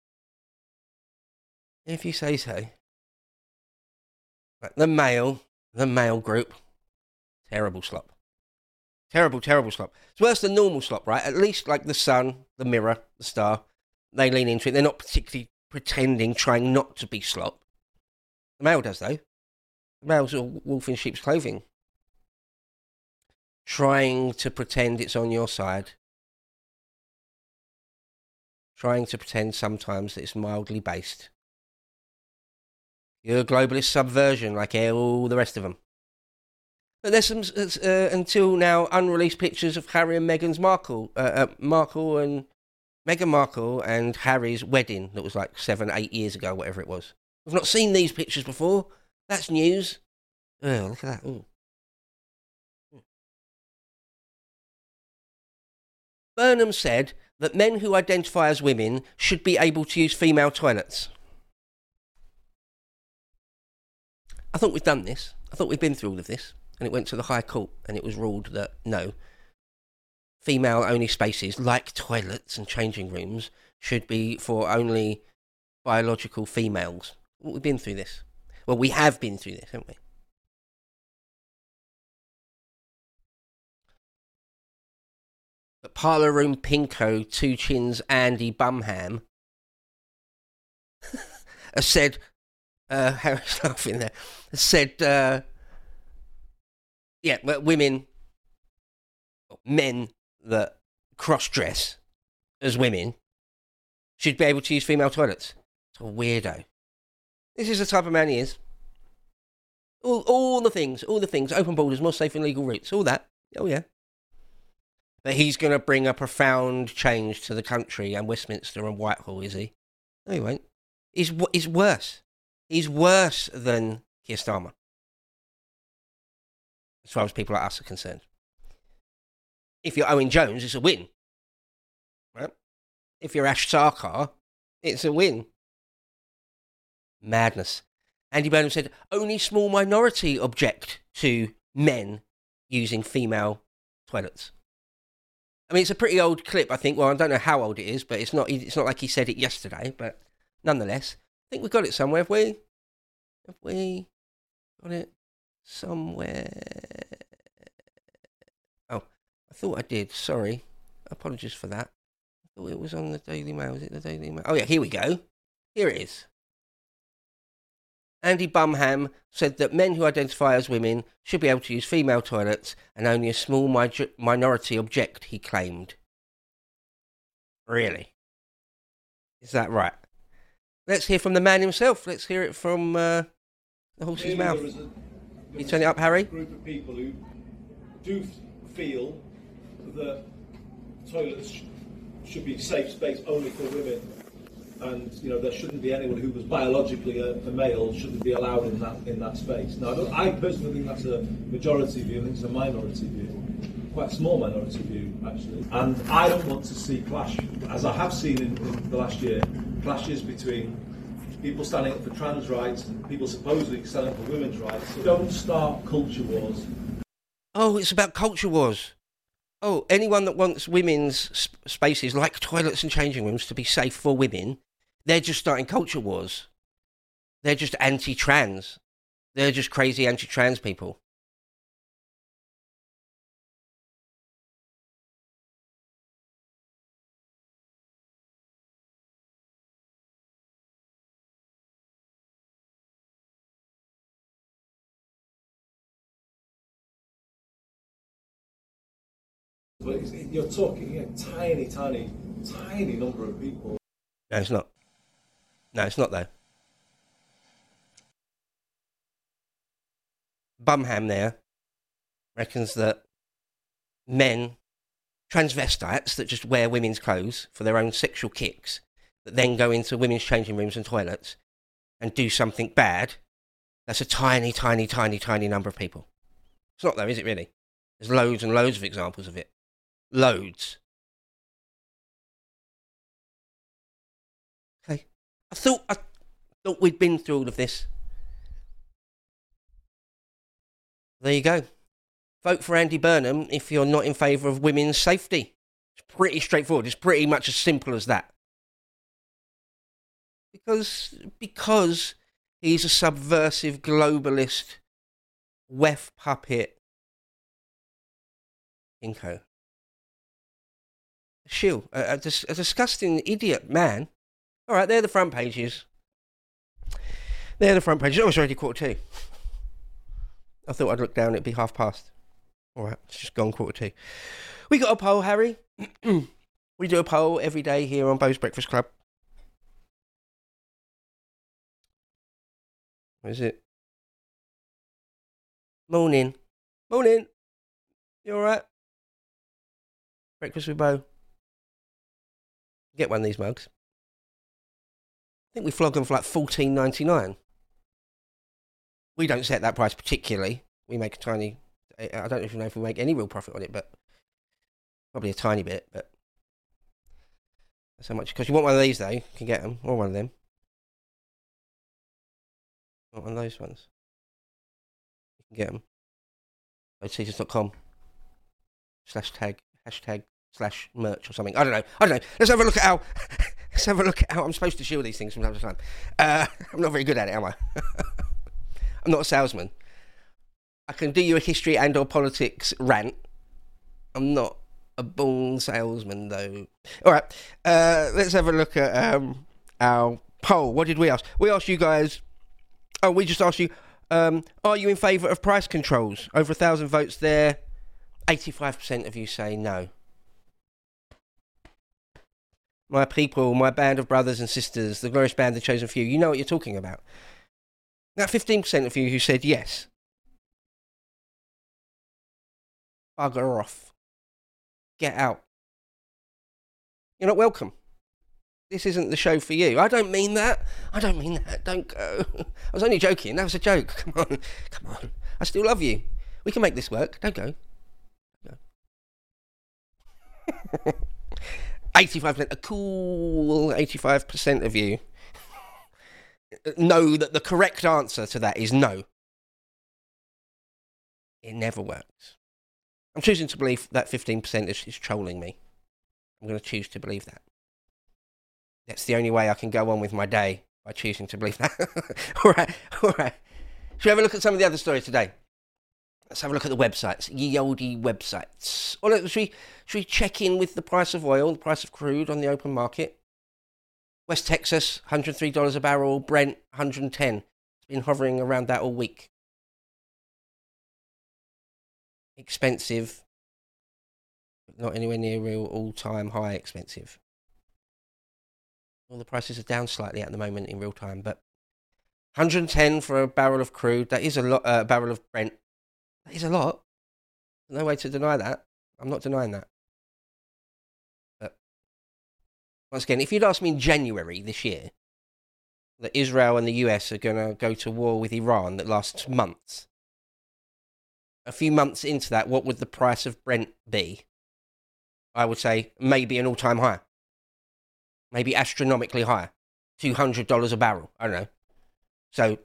If you say so. Right, the Mail group. Terrible slop. Terrible slop. It's worse than normal slop, right? At least like the Sun, the Mirror, the Star, they lean into it. They're not particularly pretending, trying not to be slop. The Mail does, though. The Mail's a wolf in sheep's clothing. Trying to pretend it's on your side. Trying to pretend sometimes that it's mildly based. You're a globalist subversion like all the rest of them. But there's some, until now, unreleased pictures of Harry and Meghan Markle Meghan Markle and Harry's wedding that was like 7-8 years ago, whatever it was. We've not seen these pictures before. That's news. Oh, look at that. Ooh. Burnham said that men who identify as women should be able to use female toilets. I thought we've done this. I thought we'd been through all of this. And it went to the High Court and it was ruled that no, female-only spaces like toilets and changing rooms should be for only biological females. We've been through this. Well, we have been through this, haven't we? But Parlour Room Pinko, Two Chins, Andy Bumham has said, Harry's laughing there, has said, women, men that cross-dress as women should be able to use female toilets. It's a weirdo. This is the type of man he is. All the things, open borders, more safe and legal routes, all that. Oh, yeah. But he's going to bring a profound change to the country and Westminster and Whitehall, is he? No, he won't. He's worse. He's worse than Keir Starmer, as far as people like us are concerned. If you're Owen Jones, it's a win. Right? If you're Ash Sarkar, it's a win. Madness. Andy Burnham said, only small minority object to men using female toilets. I mean, it's a pretty old clip, I think. Well, I don't know how old it is, but it's not like he said it yesterday. But nonetheless, I think we've got it somewhere. Have we? Have we got it somewhere? Oh, I thought I did. Sorry. Apologies for that. I thought it was on the Daily Mail. Is it the Daily Mail? Oh, yeah, here we go. Here it is. Andy Bumham said that men who identify as women should be able to use female toilets and only a small minority object, he claimed. Really? Is that right? Let's hear from the man himself. Let's hear it from the horse's mouth. You turn it up, Harry? Group of people who do feel that toilets should be safe space only for women. And there shouldn't be anyone who was biologically a male shouldn't be allowed in that space. Now, I personally think that's a majority view. I think it's a minority view, quite a small minority view actually. And I don't want to see clash, as I have seen in the last year, clashes between people standing up for trans rights and people supposedly standing up for women's rights. So don't start culture wars. Oh, it's about culture wars. Oh, anyone that wants women's spaces like toilets and changing rooms to be safe for women, they're just starting culture wars. They're just anti-trans. They're just crazy anti-trans people. But you're talking a tiny number of people. No, it's not. No, it's not, though. Bumham there reckons that men, transvestites that just wear women's clothes for their own sexual kicks, that then go into women's changing rooms and toilets and do something bad, that's a tiny number of people. It's not, though, is it really? There's loads and loads of examples of it. Loads. Okay. I thought we'd been through all of this. There you go. Vote for Andy Burnham if you're not in favour of women's safety. It's pretty straightforward. It's pretty much as simple as that. Because he's a subversive globalist wef puppet Inco. Shill, a disgusting idiot man. All right, they're the front pages. Oh, it's already 1:45. I thought I'd look down, it'd be 2:30. All right, it's just gone 1:45. We got a poll, Harry. We do a poll every day here on Bo's Breakfast Club. What is it? Morning. You all right? Breakfast with Bo. Get one of these mugs. I think we flog them for like $14.99. We don't set that price particularly. We make a tiny... I don't even know if we make any real profit on it, but... Probably a tiny bit, but... That's how much... Because you want one of these, though. You can get them. Or one of them. Want one of those ones. You can get them. Caesars.com. /tag//merch or something. I don't know. Let's have a look at how... Let's have a look at how I'm supposed to shield these things from time to time. I'm not very good at it, am I? I'm not a salesman. I can do you a history and or politics rant. I'm not a born salesman, though. All right, let's have a look at our poll. What did we ask? We asked you guys... Oh, we just asked you, are you in favour of price controls? Over 1,000 votes there. 85% of you say no. My people, my band of brothers and sisters, the glorious band, the chosen few, you know what you're talking about. Now, 15% of you who said yes. Bugger off. Get out. You're not welcome. This isn't the show for you. I don't mean that. Don't go. I was only joking. That was a joke. Come on. I still love you. We can make this work. Don't go. 85%, a cool 85% of you know that the correct answer to that is no. It never works. I'm choosing to believe that 15% is trolling me. I'm going to choose to believe that. That's the only way I can go on with my day, by choosing to believe that. All right. Should we have a look at some of the other stories today? Let's have a look at the websites, ye olde websites. Or should we check in with the price of oil, the price of crude on the open market? West Texas, $103 a barrel. Brent, 110. It's been hovering around that all week. Expensive, but not anywhere near real all-time high expensive. All the prices are down slightly at the moment in real time, but 110 for a barrel of crude. That is a lot. A barrel of Brent. That is a lot. No way to deny that. I'm not denying that. But once again, if you'd asked me in January this year that Israel and the US are going to go to war with Iran that lasts months, a few months into that, what would the price of Brent be? I would say maybe an all-time high. Maybe astronomically high. $200 a barrel. I don't know. So,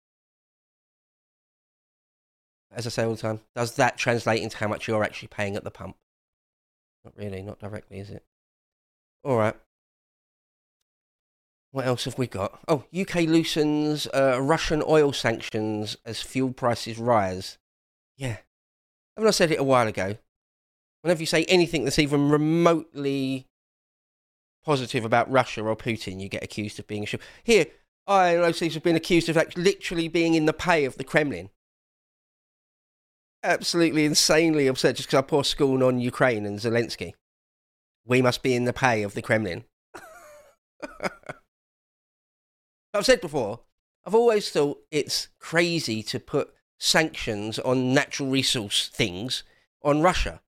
as I say all the time, does that translate into how much you're actually paying at the pump? Not really, not directly, is it? All right. What else have we got? Oh, UK loosens Russian oil sanctions as fuel prices rise. Yeah. Haven't I said it a while ago? Whenever you say anything that's even remotely positive about Russia or Putin, you get accused of being a shill. Here, I and OCs have been accused of literally being in the pay of the Kremlin. Absolutely insanely absurd, just because I pour scorn on Ukraine and Zelensky. We must be in the pay of the Kremlin. I've said before, I've always thought it's crazy to put sanctions on natural resource things on Russia.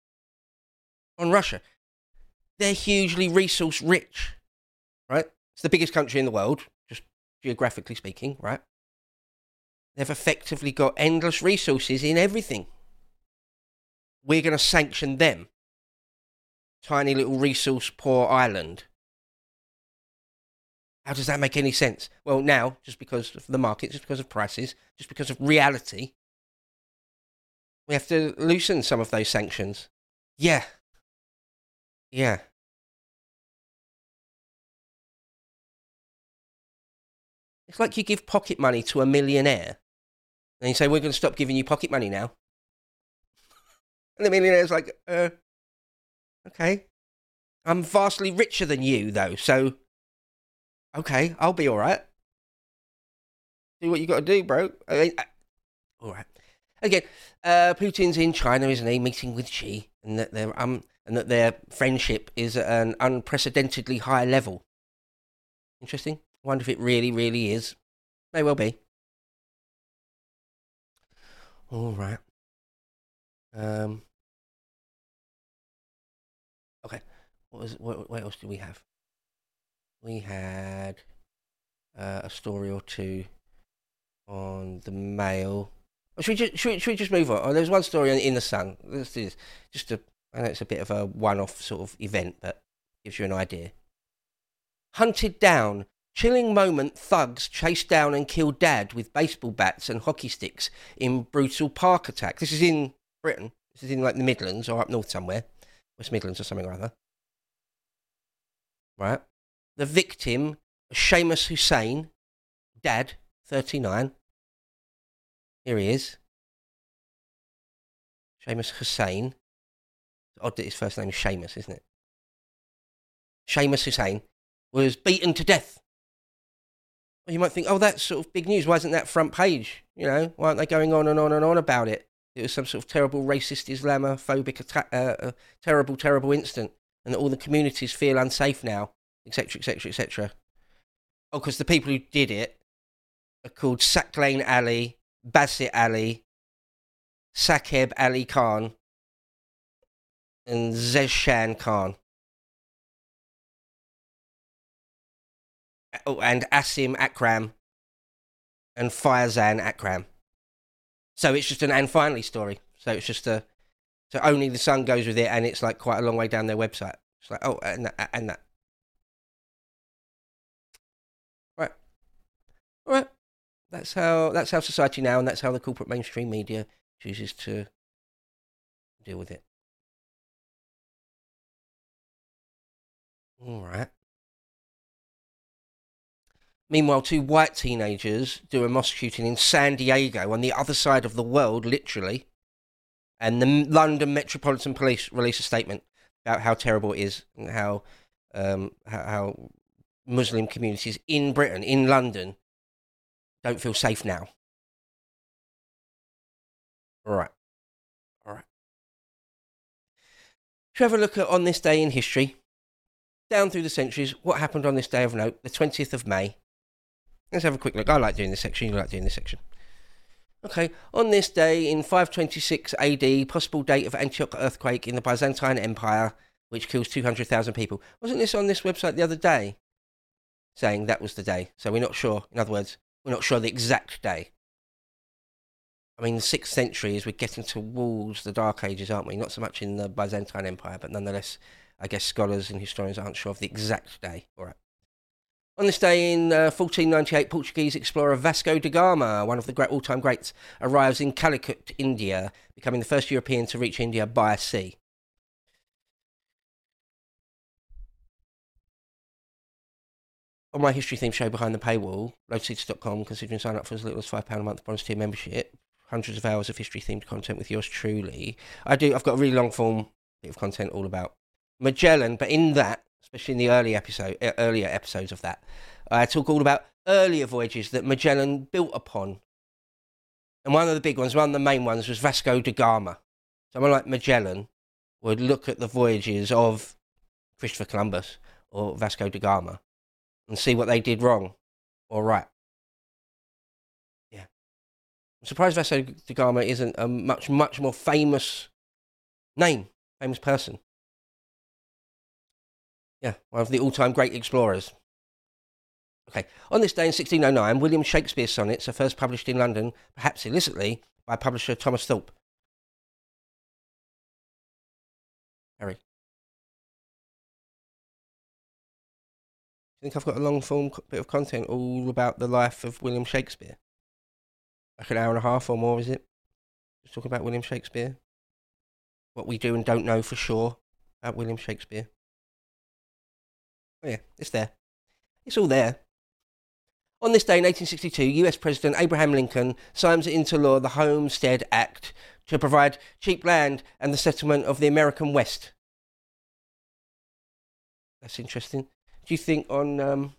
They're hugely resource rich, right? It's the biggest country in the world, just geographically speaking, right? They've effectively got endless resources in everything. We're going to sanction them. Tiny little resource poor island. How does that make any sense? Well, now, just because of the market, just because of prices, just because of reality, we have to loosen some of those sanctions. Yeah. It's like you give pocket money to a millionaire, and you say, we're going to stop giving you pocket money now. And the millionaire's like, okay. I'm vastly richer than you, though, so, okay, I'll be all right. Do what you got to do, bro. All right. Again, Putin's in China, isn't he, meeting with Xi, and that their friendship is at an unprecedentedly high level. Interesting. I wonder if it really, really is. May well be. All right. Okay. What else do we have? We had a story or two on the Mail. Should we just move on? Oh, there's one story in the Sun. Let's do this. I know it's a bit of a one-off sort of event, but gives you an idea. Hunted down. Chilling moment, thugs chased down and killed dad with baseball bats and hockey sticks in brutal park attack. This is in Britain. This is in like the Midlands or up north somewhere. West Midlands or something or other. Right. The victim, Seamus Hussain, dad, 39. Here he is. Seamus Hussain. It's odd that his first name is Seamus, isn't it? Seamus Hussain was beaten to death. Well, you might think, oh, that's sort of big news. Why isn't that front page? You know, why aren't they going on and on and on about it? It was some sort of terrible racist Islamophobic attack, terrible incident, and that all the communities feel unsafe now, etc., etc., etc. Oh, because the people who did it are called Saklain Ali, Basit Ali, Saqib Ali Khan, and Zeshan Khan. Oh, and Asim Akram and Faizan Akram. So it's just an and finally story. So it's just so only the Sun goes with it, and it's like quite a long way down their website. It's like, oh, and that. Right. All right. That's how society now, and that's how the corporate mainstream media chooses to deal with it. All right. Meanwhile, 2 white teenagers do a mosque shooting in San Diego, on the other side of the world, literally. And the London Metropolitan Police release a statement about how terrible it is and how Muslim communities in Britain, in London, don't feel safe now. All right. Should we have a look at on this day in history? Down through the centuries, what happened on this day of note, the 20th of May? Let's have a quick look. I like doing this section. You like doing this section. Okay. On this day in 526 AD, possible date of Antioch earthquake in the Byzantine Empire, which kills 200,000 people. Wasn't this on this website the other day? Saying that was the day. So we're not sure. In other words, we're not sure the exact day. I mean, the 6th century is we're getting towards the Dark Ages, aren't we? Not so much in the Byzantine Empire, but nonetheless, I guess scholars and historians aren't sure of the exact day. All right. On this day in 1498, Portuguese explorer Vasco da Gama, one of the all-time greats, arrives in Calicut, India, becoming the first European to reach India by sea. on my history theme show behind the paywall, loadseats.com, considering sign up for as little as £5 a month bronze tier membership, hundreds of hours of history themed content with yours truly. I've got a really long form bit of content all about Magellan, but in that, especially in the earlier episodes of that, I talk all about earlier voyages that Magellan built upon. And one of the big ones, one of the main ones, was Vasco da Gama. Someone like Magellan would look at the voyages of Christopher Columbus or Vasco da Gama and see what they did wrong or right. Yeah. I'm surprised Vasco da Gama isn't a much more famous name, famous person. Yeah, one of the all-time great explorers. Okay, on this day in 1609, William Shakespeare's sonnets are first published in London, perhaps illicitly, by publisher Thomas Thorpe. Harry. I think I've got a long-form bit of content all about the life of William Shakespeare. Like an hour and a half or more, is it? Just talking about William Shakespeare. What we do and don't know for sure about William Shakespeare. Oh yeah, it's there. It's all there. On this day in 1862, US President Abraham Lincoln signs into law the Homestead Act to provide cheap land and the settlement of the American West. That's interesting. Do you think on... No,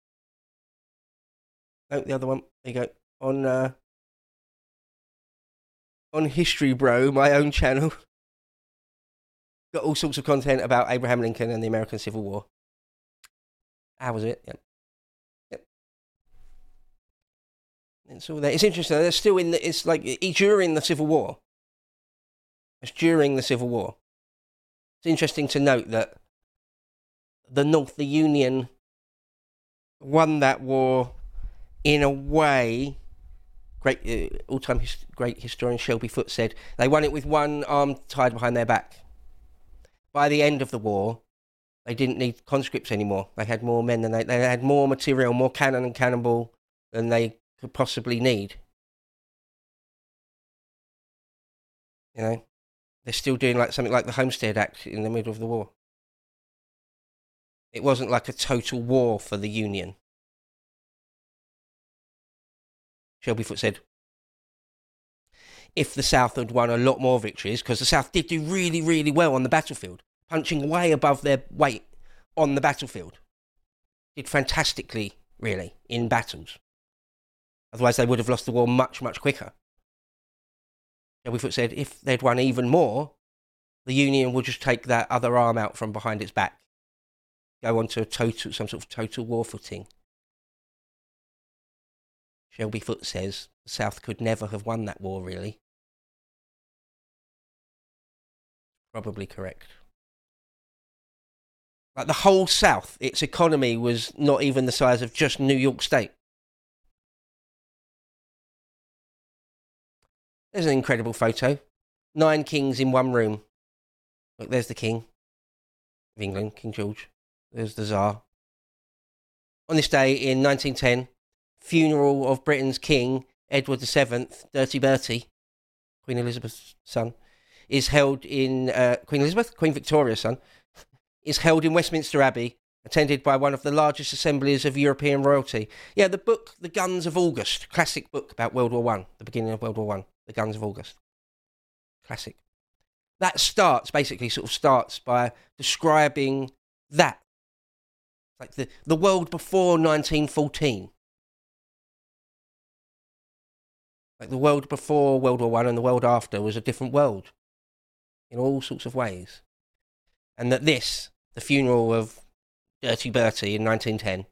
the other one. There you go. On History Bro, my own channel. Got all sorts of content about Abraham Lincoln and the American Civil War. How was it? Yep. It's all there. It's interesting. They're still in the. It's like during the Civil War. It's during the Civil War. It's interesting to note that the North, the Union, won that war in a way. Great, all-time great historian Shelby Foote said they won it with one arm tied behind their back. By the end of the war, they didn't need conscripts anymore. They had more men than they had more material, more cannon and cannonball than they could possibly need. You know, they're still doing like something like the Homestead Act in the middle of the war. It wasn't like a total war for the Union. Shelby Foote said, if the South had won a lot more victories, because the South did do really, really well on the battlefield, punching way above their weight on the battlefield. Did fantastically, really, in battles. Otherwise, they would have lost the war much, much quicker. Shelby Foote said if they'd won even more, the Union would just take that other arm out from behind its back, go on to some sort of total war footing. Shelby Foote says the South could never have won that war, really. Probably correct. Like the whole South, its economy was not even the size of just New York State. There's an incredible photo. 9 kings in one room. Look, there's the King of England, King George. There's the Tsar. On this day in 1910, funeral of Britain's King, Edward VII, Dirty Bertie, Queen Elizabeth's son, is held in... Queen Victoria's son, is held in Westminster Abbey, attended by one of the largest assemblies of European royalty. Yeah, the book, The Guns of August, classic book about World War I, the beginning of World War I, The Guns of August. Classic. That basically starts by describing that. Like the world before 1914. Like the world before World War I and the world after was a different world. In all sorts of ways. And that this, the funeral of Dirty Bertie in 1910,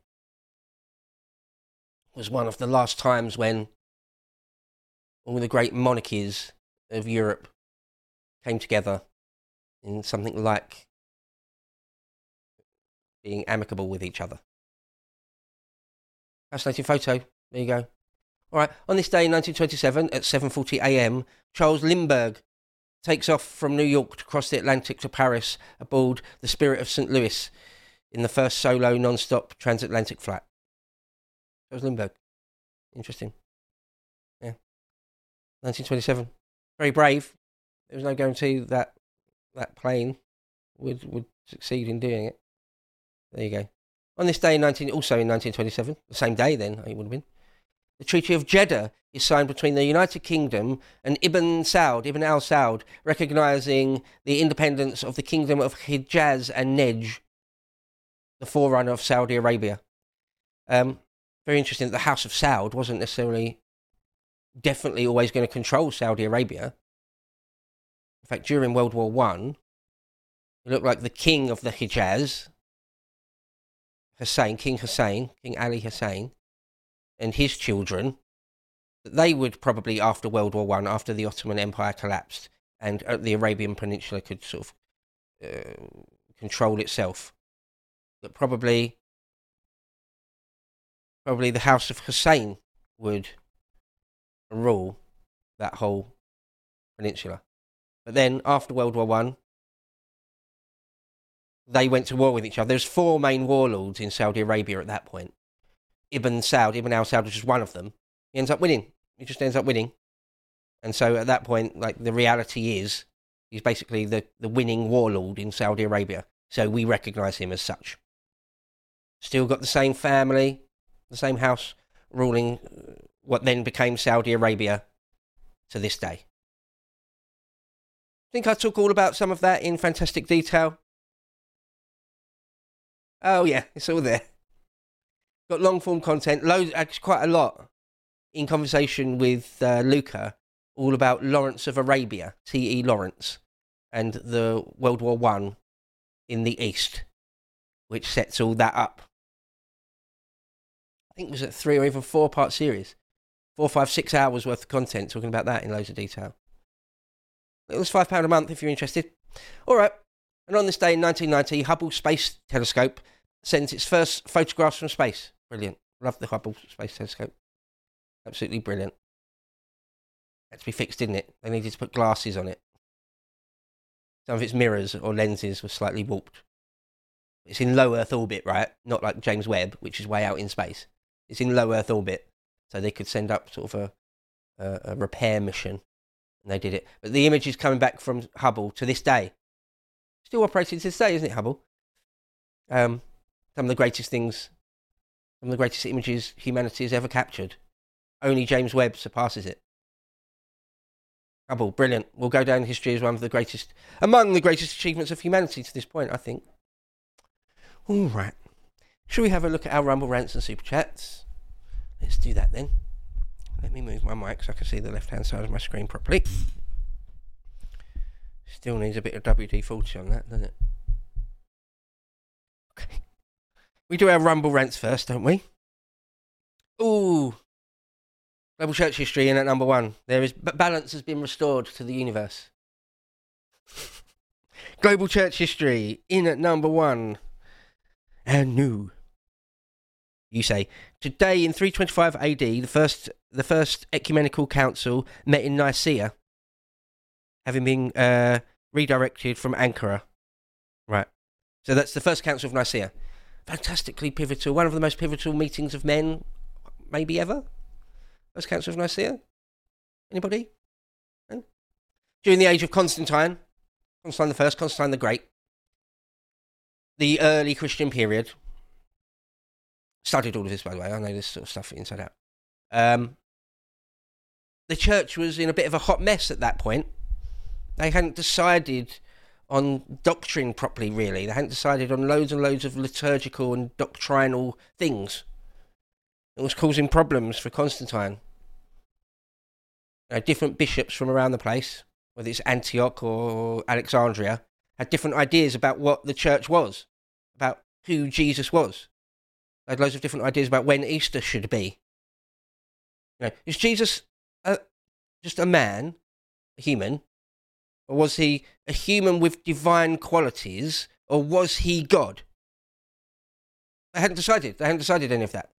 was one of the last times when all the great monarchies of Europe came together in something like being amicable with each other. Fascinating photo. There you go. All right. On this day in 1927 at 7:40 a.m., Charles Lindbergh takes off from New York to cross the Atlantic to Paris aboard the Spirit of St. Louis in the first solo non-stop transatlantic flight. Charles Lindbergh. Interesting. Yeah. 1927. Very brave. There was no guarantee that that plane would succeed in doing it. There you go. On this day, also in 1927, the same day then it would have been, the Treaty of Jeddah is signed between the United Kingdom and Ibn al-Saud, recognising the independence of the Kingdom of Hijaz and Najd, the forerunner of Saudi Arabia. Very interesting that the House of Saud wasn't definitely always going to control Saudi Arabia. In fact, during World War I, it looked like the king of the Hijaz, King Ali Hussein, and his children, they would probably, after World War I, after the Ottoman Empire collapsed, and the Arabian Peninsula could sort of control itself, that probably the House of Hussein would rule that whole peninsula. But then, after World War I, they went to war with each other. There's 4 main warlords in Saudi Arabia at that point. Ibn al-Saud, which is one of them, he ends up winning. He just ends up winning. And so at that point, like, the reality is, he's basically the winning warlord in Saudi Arabia. So we recognise him as such. Still got the same family, the same house, ruling what then became Saudi Arabia to this day. I think I talk all about some of that in fantastic detail. Oh yeah, it's all there. Got long form content, loads, actually quite a lot, in conversation with Luca, all about Lawrence of Arabia, T.E. Lawrence, and the World War I in the East, which sets all that up. I think it was a 3 or even 4-part series. 4, 5, 6 hours worth of content talking about that in loads of detail. It was £5 a month if you're interested. All right. And on this day in 1990, Hubble Space Telescope sends its first photographs from space. Brilliant. Love the Hubble Space Telescope. Absolutely brilliant. Had to be fixed, didn't it? They needed to put glasses on it. Some of its mirrors or lenses were slightly warped. It's in low Earth orbit, right? Not like James Webb, which is way out in space. It's in low Earth orbit, so they could send up sort of a repair mission, and they did it. But the images coming back from Hubble to this day, still operating to this day, isn't it, Hubble? Some of the greatest things, some of the greatest images humanity has ever captured. Only James Webb surpasses it. Hubble, brilliant. Will go down in history as one of the greatest, among the greatest achievements of humanity to this point, I think. All right. Shall we have a look at our Rumble Rants and Super Chats? Let's do that then. Let me move my mic so I can see the left-hand side of my screen properly. Still needs a bit of WD-40 on that, doesn't it? Okay. We do our Rumble Rants first, don't we? Ooh. Global Church History in at number 1. There is balance has been restored to the universe. Global Church History in at number 1. And new. You say, today in 325 AD, the first ecumenical council met in Nicaea, having been redirected from Ankara. Right. So that's the first council of Nicaea. Fantastically pivotal. One of the most pivotal meetings of men, maybe ever. First council of Nicaea. Anybody? No? During the age of Constantine I, Constantine the Great, the early Christian period. Studied all of this, by the way. I know this sort of stuff inside out. The church was in a bit of a hot mess at that point. They hadn't decided on doctrine properly, really. They hadn't decided on loads and loads of liturgical and doctrinal things. It was causing problems for Constantine. Different bishops from around the place, whether it's Antioch or Alexandria, had different ideas about what the church was, about who Jesus was. They had loads of different ideas about when Easter should be. Is Jesus just a man, a human, or was he a human with divine qualities, or was he God? They hadn't decided. They hadn't decided any of that.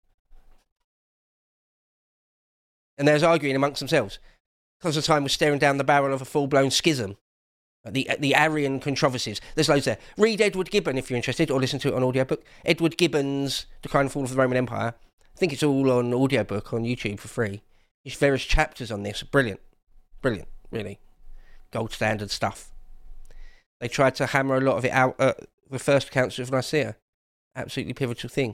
And they was arguing amongst themselves. Constantine was staring down the barrel of a full-blown schism. The Arian controversies. There's loads there. Read Edward Gibbon if you're interested, or listen to it on audiobook. Edward Gibbon's Decline and Fall of the Roman Empire. I think it's all on audiobook on YouTube for free. There's various chapters on this. Brilliant. Brilliant, really. Gold standard stuff. They tried to hammer a lot of it out at the First Council of Nicaea. Absolutely pivotal thing.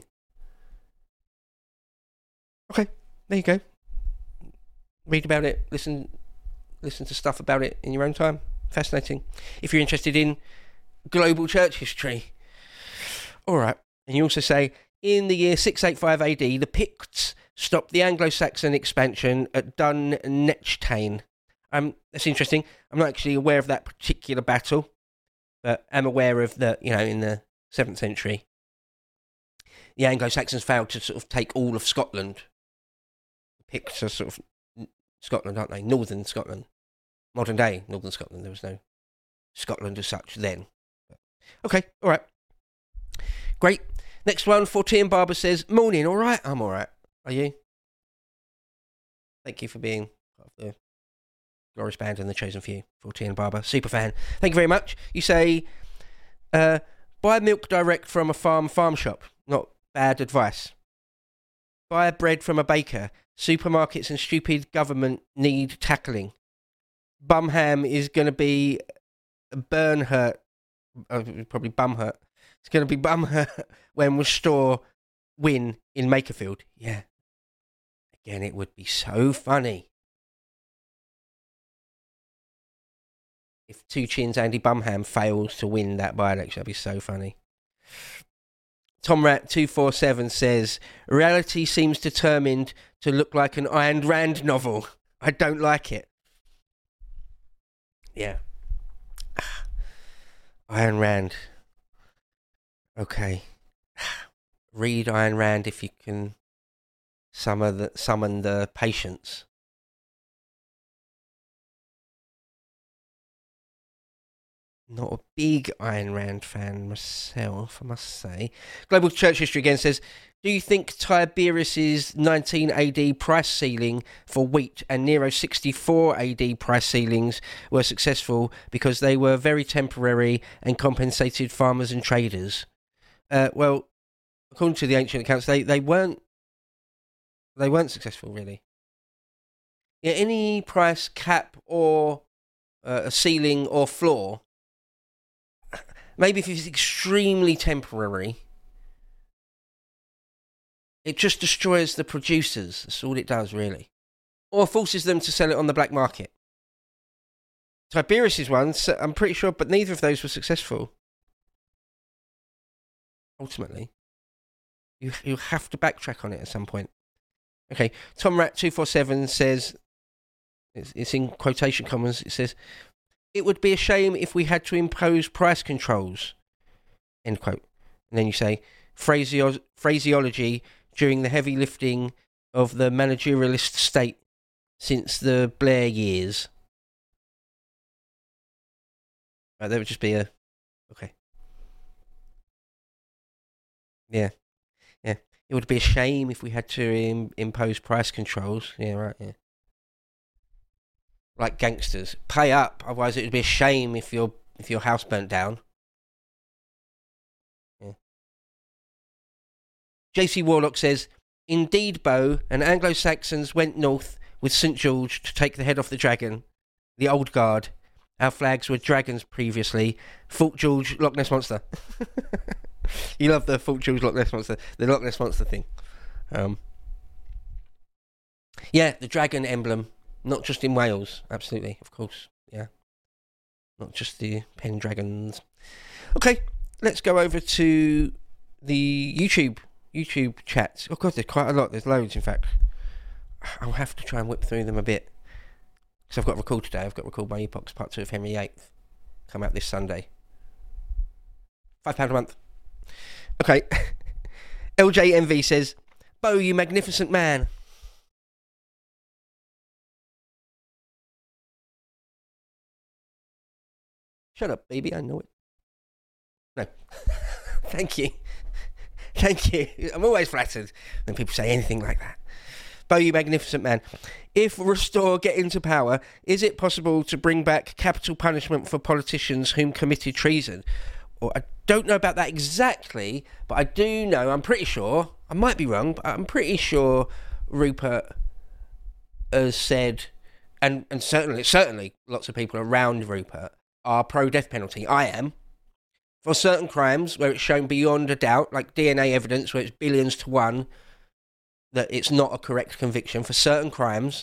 Okay, there you go. Read about it, listen to stuff about it in your own time. Fascinating. If you're interested in global church history. All right. And you also say, in the year 685 AD, the Picts stopped the Anglo-Saxon expansion at Dun-Nechtain. That's interesting. I'm not actually aware of that particular battle, but I'm aware of the, in the 7th century, the Anglo-Saxons failed to sort of take all of Scotland. The Picts are sort of Scotland, aren't they? Northern Scotland. Modern day Northern Scotland. There was no Scotland as such then. Okay, all right. Great. Next one, 14 Barber says, morning, all right? I'm all right. Are you? Thank you for being part of the Glorious Band and the Chosen Few. 14 Barber, super fan. Thank you very much. You say, buy milk direct from a farm shop. Not bad advice. Buy bread from a baker. Supermarkets and stupid government need tackling. Bumham is going to be Burnhurt. Probably Bumhurt. It's going to be Bumhurt when Restore win in Makerfield. Yeah. Again, it would be so funny if Two Chins Andy Bumham fails to win that by-election. That'd be so funny. Tomrat247 says, reality seems determined to look like an Ayn Rand novel. I don't like it. Yeah. Ayn Rand. Okay. Read Ayn Rand if you can summon the patience. Not a big Ayn Rand fan myself, I must say. Global Church History again says, do you think Tiberius's 19 AD price ceiling for wheat and Nero's 64 AD price ceilings were successful because they were very temporary and compensated farmers and traders? Well, according to the ancient accounts, they weren't successful, really. Yeah, any price cap or a ceiling or floor, maybe if it's extremely temporary, it just destroys the producers. That's all it does, really. Or forces them to sell it on the black market. Tiberius's one, I'm pretty sure, but neither of those were successful. Ultimately. You have to backtrack on it at some point. Okay, Tomrat247 says, it's in quotation commas, it says, it would be a shame if we had to impose price controls. End quote. And then you say, phraseology during the heavy lifting of the managerialist state since the Blair years. Right, that would just be a... Okay. Yeah. Yeah. It would be a shame if we had to impose price controls. Yeah, right, yeah. Like gangsters. Pay up, otherwise it would be a shame if your house burnt down. Yeah. JC Warlock says, indeed, Bo, and Anglo-Saxons went north with St. George to take the head off the dragon, the old guard. Our flags were dragons previously. Fort George, Loch Ness Monster. You love the Fort George, Loch Ness Monster, the Loch Ness Monster thing. Yeah, the dragon emblem. Not just in Wales, absolutely, of course, yeah. Not just the Pendragons. Okay, let's go over to the YouTube chats. Oh God, there's quite a lot. There's loads, in fact. I'll have to try and whip through them a bit. Because I've got to record today. I've got to record my Epochs Part 2 of Henry VIII. Come out this Sunday. £5 a month. Okay. LJMV says, Bo, you magnificent man. Shut up, baby, I know it. No. Thank you. Thank you. I'm always flattered when people say anything like that. Bo, you magnificent man. If Restore get into power, is it possible to bring back capital punishment for politicians whom committed treason? Or I don't know about that exactly, but I do know, I'm pretty sure, I might be wrong, but I'm pretty sure Rupert has said, and certainly lots of people around Rupert are pro-death penalty. I am. For certain crimes where it's shown beyond a doubt, like DNA evidence where it's billions to one, that it's not a correct conviction, for certain crimes,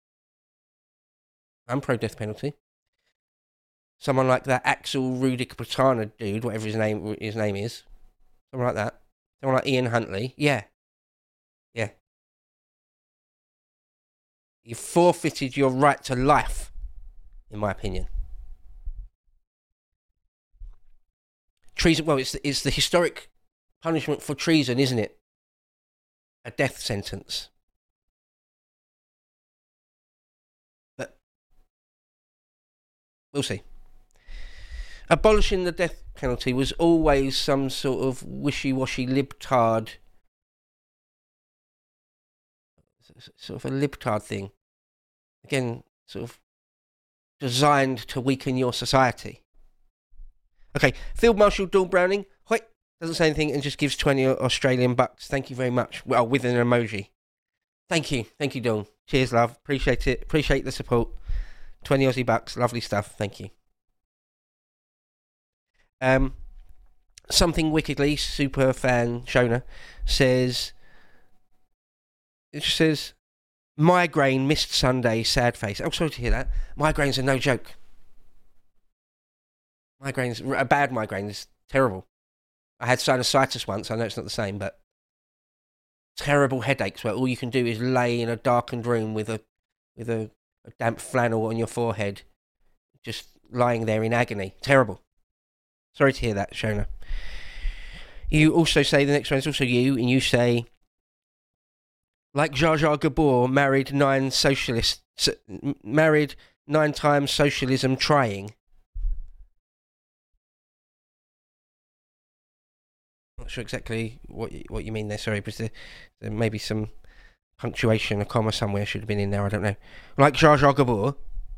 I'm pro-death penalty. Someone like that Axel Rudik-Bratana dude, whatever his name is, someone like that, someone like Ian Huntley, yeah. You forfeited your right to life, in my opinion. Treason, well, it's the historic punishment for treason, isn't it? A death sentence. But we'll see. Abolishing the death penalty was always some sort of wishy-washy libtard, sort of a libtard thing. Again, sort of designed to weaken your society. Okay, Field Marshal Dawn Browning, hoi, doesn't say anything and just gives 20 Australian bucks. Thank you very much. Well, with an emoji. Thank you, Dawn. Cheers, love. Appreciate it. Appreciate the support. 20 Aussie bucks. Lovely stuff. Thank you. Something Wickedly, super fan Shona, says, it just says, migraine, missed Sunday, sad face. Oh, sorry to hear that. Migraines are no joke. Migraines, a bad migraine is terrible. I had sinusitis once. I know it's not the same, but terrible headaches where all you can do is lay in a darkened room with a damp flannel on your forehead, just lying there in agony. Terrible. Sorry to hear that, Shona. You also say, the next one is also you, and you say, like Jar Jar Gabor, married 9 times socialism trying. Not sure exactly what you mean there, sorry, but there may be some punctuation, a comma somewhere should have been in there, I don't know. Like Jar Jar Gabor,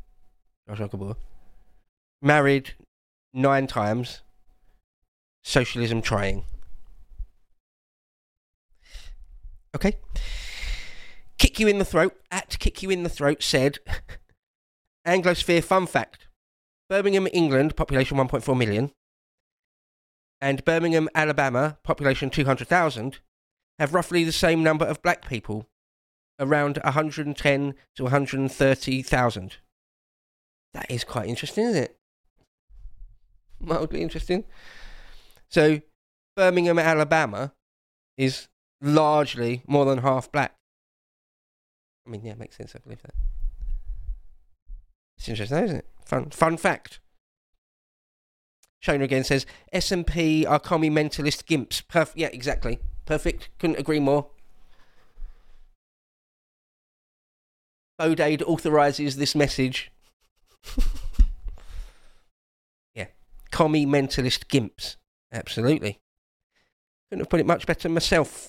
married 9 times, socialism trying. Okay. Kick You in the Throat, at Kick You in the Throat, said, Anglosphere fun fact, Birmingham, England, population 1.4 million, and Birmingham, Alabama, population 200,000, have roughly the same number of black people, around 110 to 130,000. That is quite interesting, isn't it? Mildly interesting. So, Birmingham, Alabama is largely more than half black. I mean, yeah, it makes sense, I believe that. It's interesting, isn't it? Fun fact. Shona again says, S&P are commie mentalist gimps. Yeah, exactly. Perfect. Couldn't agree more. Bodade authorises this message. Yeah. Commie mentalist gimps. Absolutely. Couldn't have put it much better myself.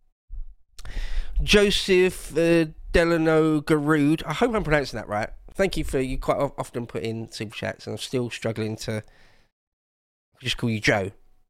Joseph Delano Garoud. I hope I'm pronouncing that right. Thank you for, you quite often put in super chats, and I'm still struggling to just call you Joe.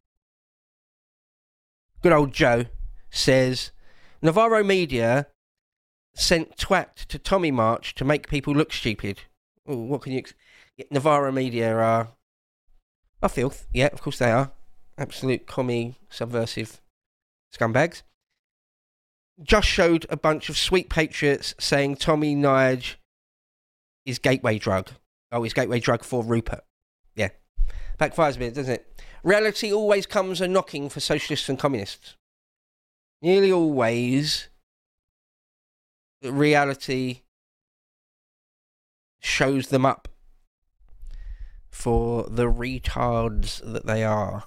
Good old Joe says, Navarro Media sent twat to Tommy March to make people look stupid. Ooh, what can you... Navarro Media are filth. Yeah, of course they are. Absolute commie, subversive scumbags. Just showed a bunch of sweet patriots saying Tommy Nige is gateway drug. Oh, he's gateway drug for Rupert. Yeah. Backfires a bit, doesn't it? Reality always comes a knocking for socialists and communists. Nearly always, reality shows them up for the retards that they are.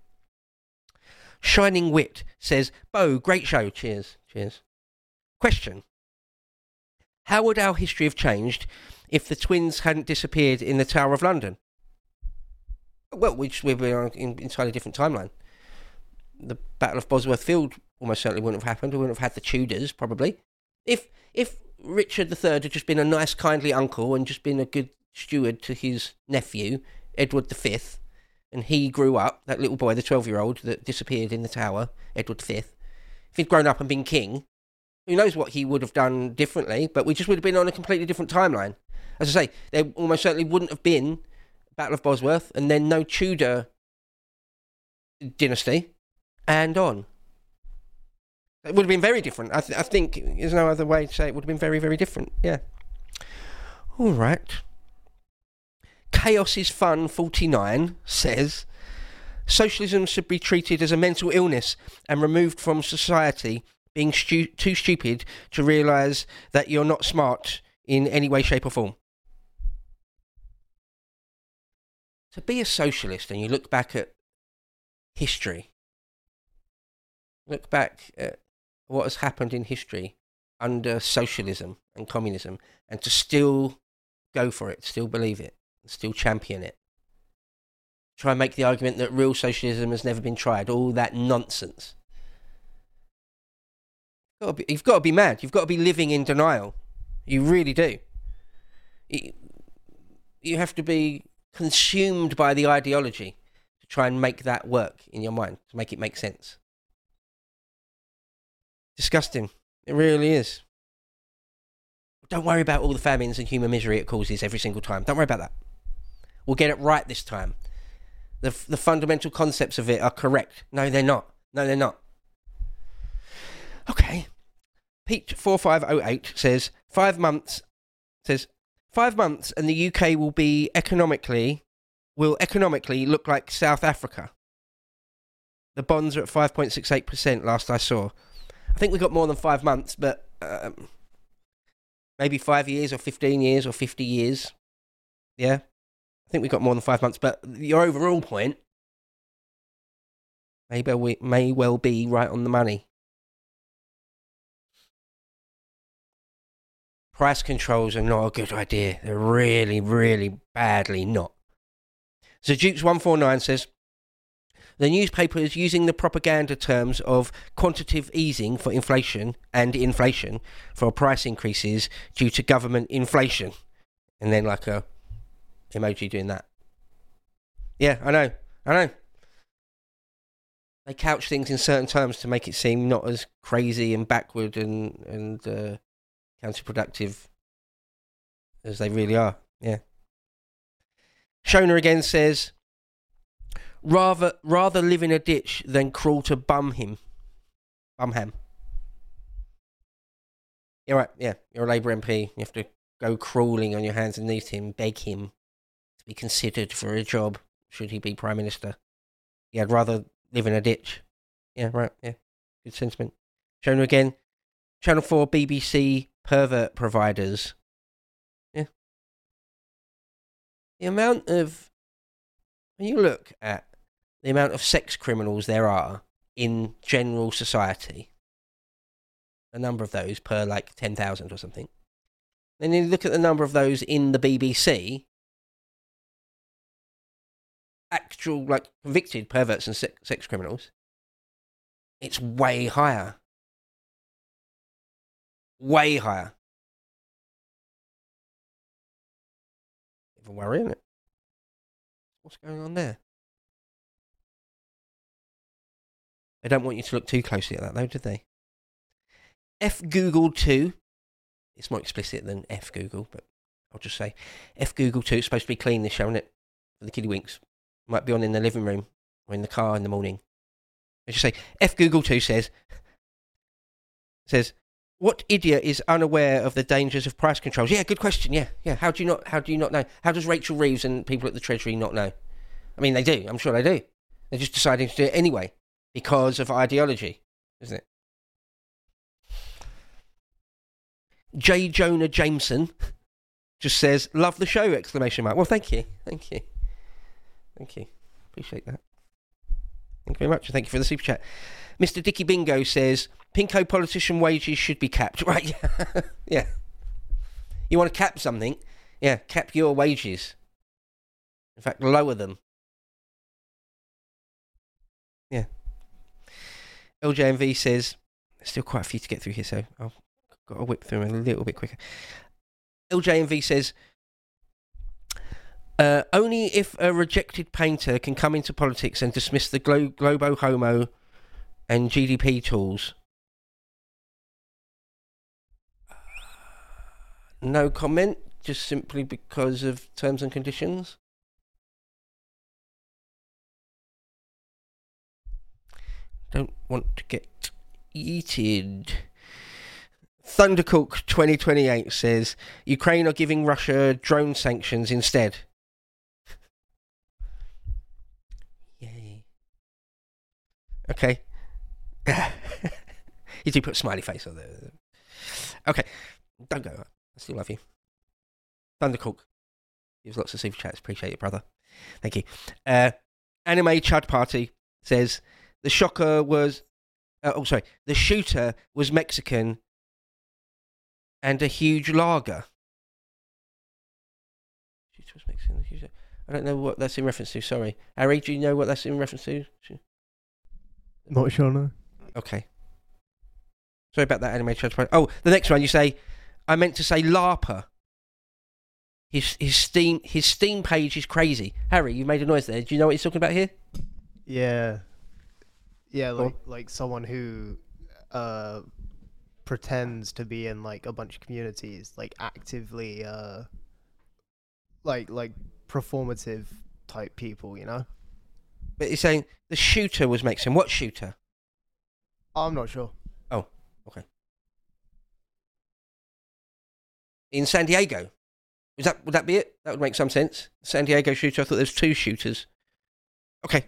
Shining Wit says, Bo, great show. Cheers. Question. How would our history have changed if the twins hadn't disappeared in the Tower of London? Well, we'd be on an entirely different timeline. The Battle of Bosworth Field almost certainly wouldn't have happened. We wouldn't have had the Tudors, probably. If Richard III had just been a nice, kindly uncle and just been a good steward to his nephew, Edward V, and he grew up, that little boy, the 12-year-old that disappeared in the tower, Edward V, if he'd grown up and been king, who knows what he would have done differently, but we just would have been on a completely different timeline. As I say, there almost certainly wouldn't have been Battle of Bosworth, and then no Tudor dynasty and on. It would have been very different. I think there's no other way to say it would have been very, very different. Yeah. All right. Chaos is Fun 49 says, socialism should be treated as a mental illness and removed from society, being too stupid to realise that you're not smart in any way, shape or form. To be a socialist and you look back at history, look back at what has happened in history under socialism and communism, and to still go for it, still believe it, still champion it. Try and make the argument that real socialism has never been tried, all that nonsense. You've got to be mad. You've got to be living in denial. You really do. You have to be consumed by the ideology to try and make that work in your mind, to make it make sense. Disgusting. It really is. Don't worry about all the famines and human misery it causes every single time. Don't worry about that. We'll get it right this time. The fundamental concepts of it are correct. No, they're not. No, they're not. Okay. Pete4508 says 5 months and the UK will economically look like South Africa. The bonds are at 5.68% last I saw. I think we got more than 5 months, but maybe 5 years or 15 years or 50 years. Yeah. I think we got more than 5 months, but your overall point may well be right on the money. Price controls are not a good idea. They're really, really badly not. So Dukes149 says, the newspaper is using the propaganda terms of quantitative easing for inflation and inflation for price increases due to government inflation. And then like a emoji doing that. Yeah, I know. They couch things in certain terms to make it seem not as crazy and backward and counterproductive as they really are. Yeah. Shona again says, rather live in a ditch than crawl to Bumham. You're right, yeah. You're a Labour MP. You have to go crawling on your hands and knees to him, beg him to be considered for a job should he be Prime Minister. Yeah, I'd rather live in a ditch. Yeah, right, yeah. Good sentiment. Shona again. Channel 4 BBC pervert providers. Yeah. The amount of... When you look at the amount of sex criminals there are in general society, a number of those per like 10,000 or something, then you look at the number of those in the BBC, actual like convicted perverts and sex criminals, it's way higher. Way higher. Bit of a worry, isn't it? What's going on there? They don't want you to look too closely at that, though, did they? F Google 2. It's more explicit than F Google, but I'll just say F Google 2. It's supposed to be clean this show, isn't it? For the kiddie winks. Might be on in the living room or in the car in the morning. I just say F Google 2 says, what idiot is unaware of the dangers of price controls? Yeah, good question. Yeah. How do you not know? How does Rachel Reeves and people at the Treasury not know? I mean, they do. I'm sure they do. They're just deciding to do it anyway because of ideology, isn't it? J. Jonah Jameson just says, love the show, exclamation mark. Well, thank you. Appreciate that. Thank you very much. Thank you for the super chat. Mr. Dicky Bingo says, Pinko politician wages should be capped. Right, yeah. Yeah. You want to cap something? Yeah, cap your wages. In fact, lower them. Yeah. LJMV says, there's still quite a few to get through here, so I've got to whip through them a little bit quicker. LJMV says, only if a rejected painter can come into politics and dismiss the Globo Homo and GDP tools. No comment, just simply because of terms and conditions. Don't want to get yeeted. Thundercook 2028 says Ukraine are giving Russia drone sanctions instead. Yay. Okay. You do put a smiley face on there. Okay. Don't go. I still love you. Thundercook gives lots of super chats. Appreciate it, brother. Thank you. Anime Chud Party says the shooter was Mexican and a huge lager. Shooter was Mexican. I don't know what that's in reference to. Sorry, Harry, do you know what that's in reference to? Not sure, no. Okay. Sorry about that, Anime Chud Party. Oh, the next one you say. I meant to say LARPer. His Steam page is crazy. Harry, you made a noise there. Do you know what he's talking about here? Yeah, like someone who pretends to be in like a bunch of communities, like actively like performative type people, you know. But he's saying the shooter was Mexican. What shooter? I'm not sure. Oh, okay. In San Diego. Would that be it? That would make some sense. San Diego shooter. I thought there's 2 shooters. Okay.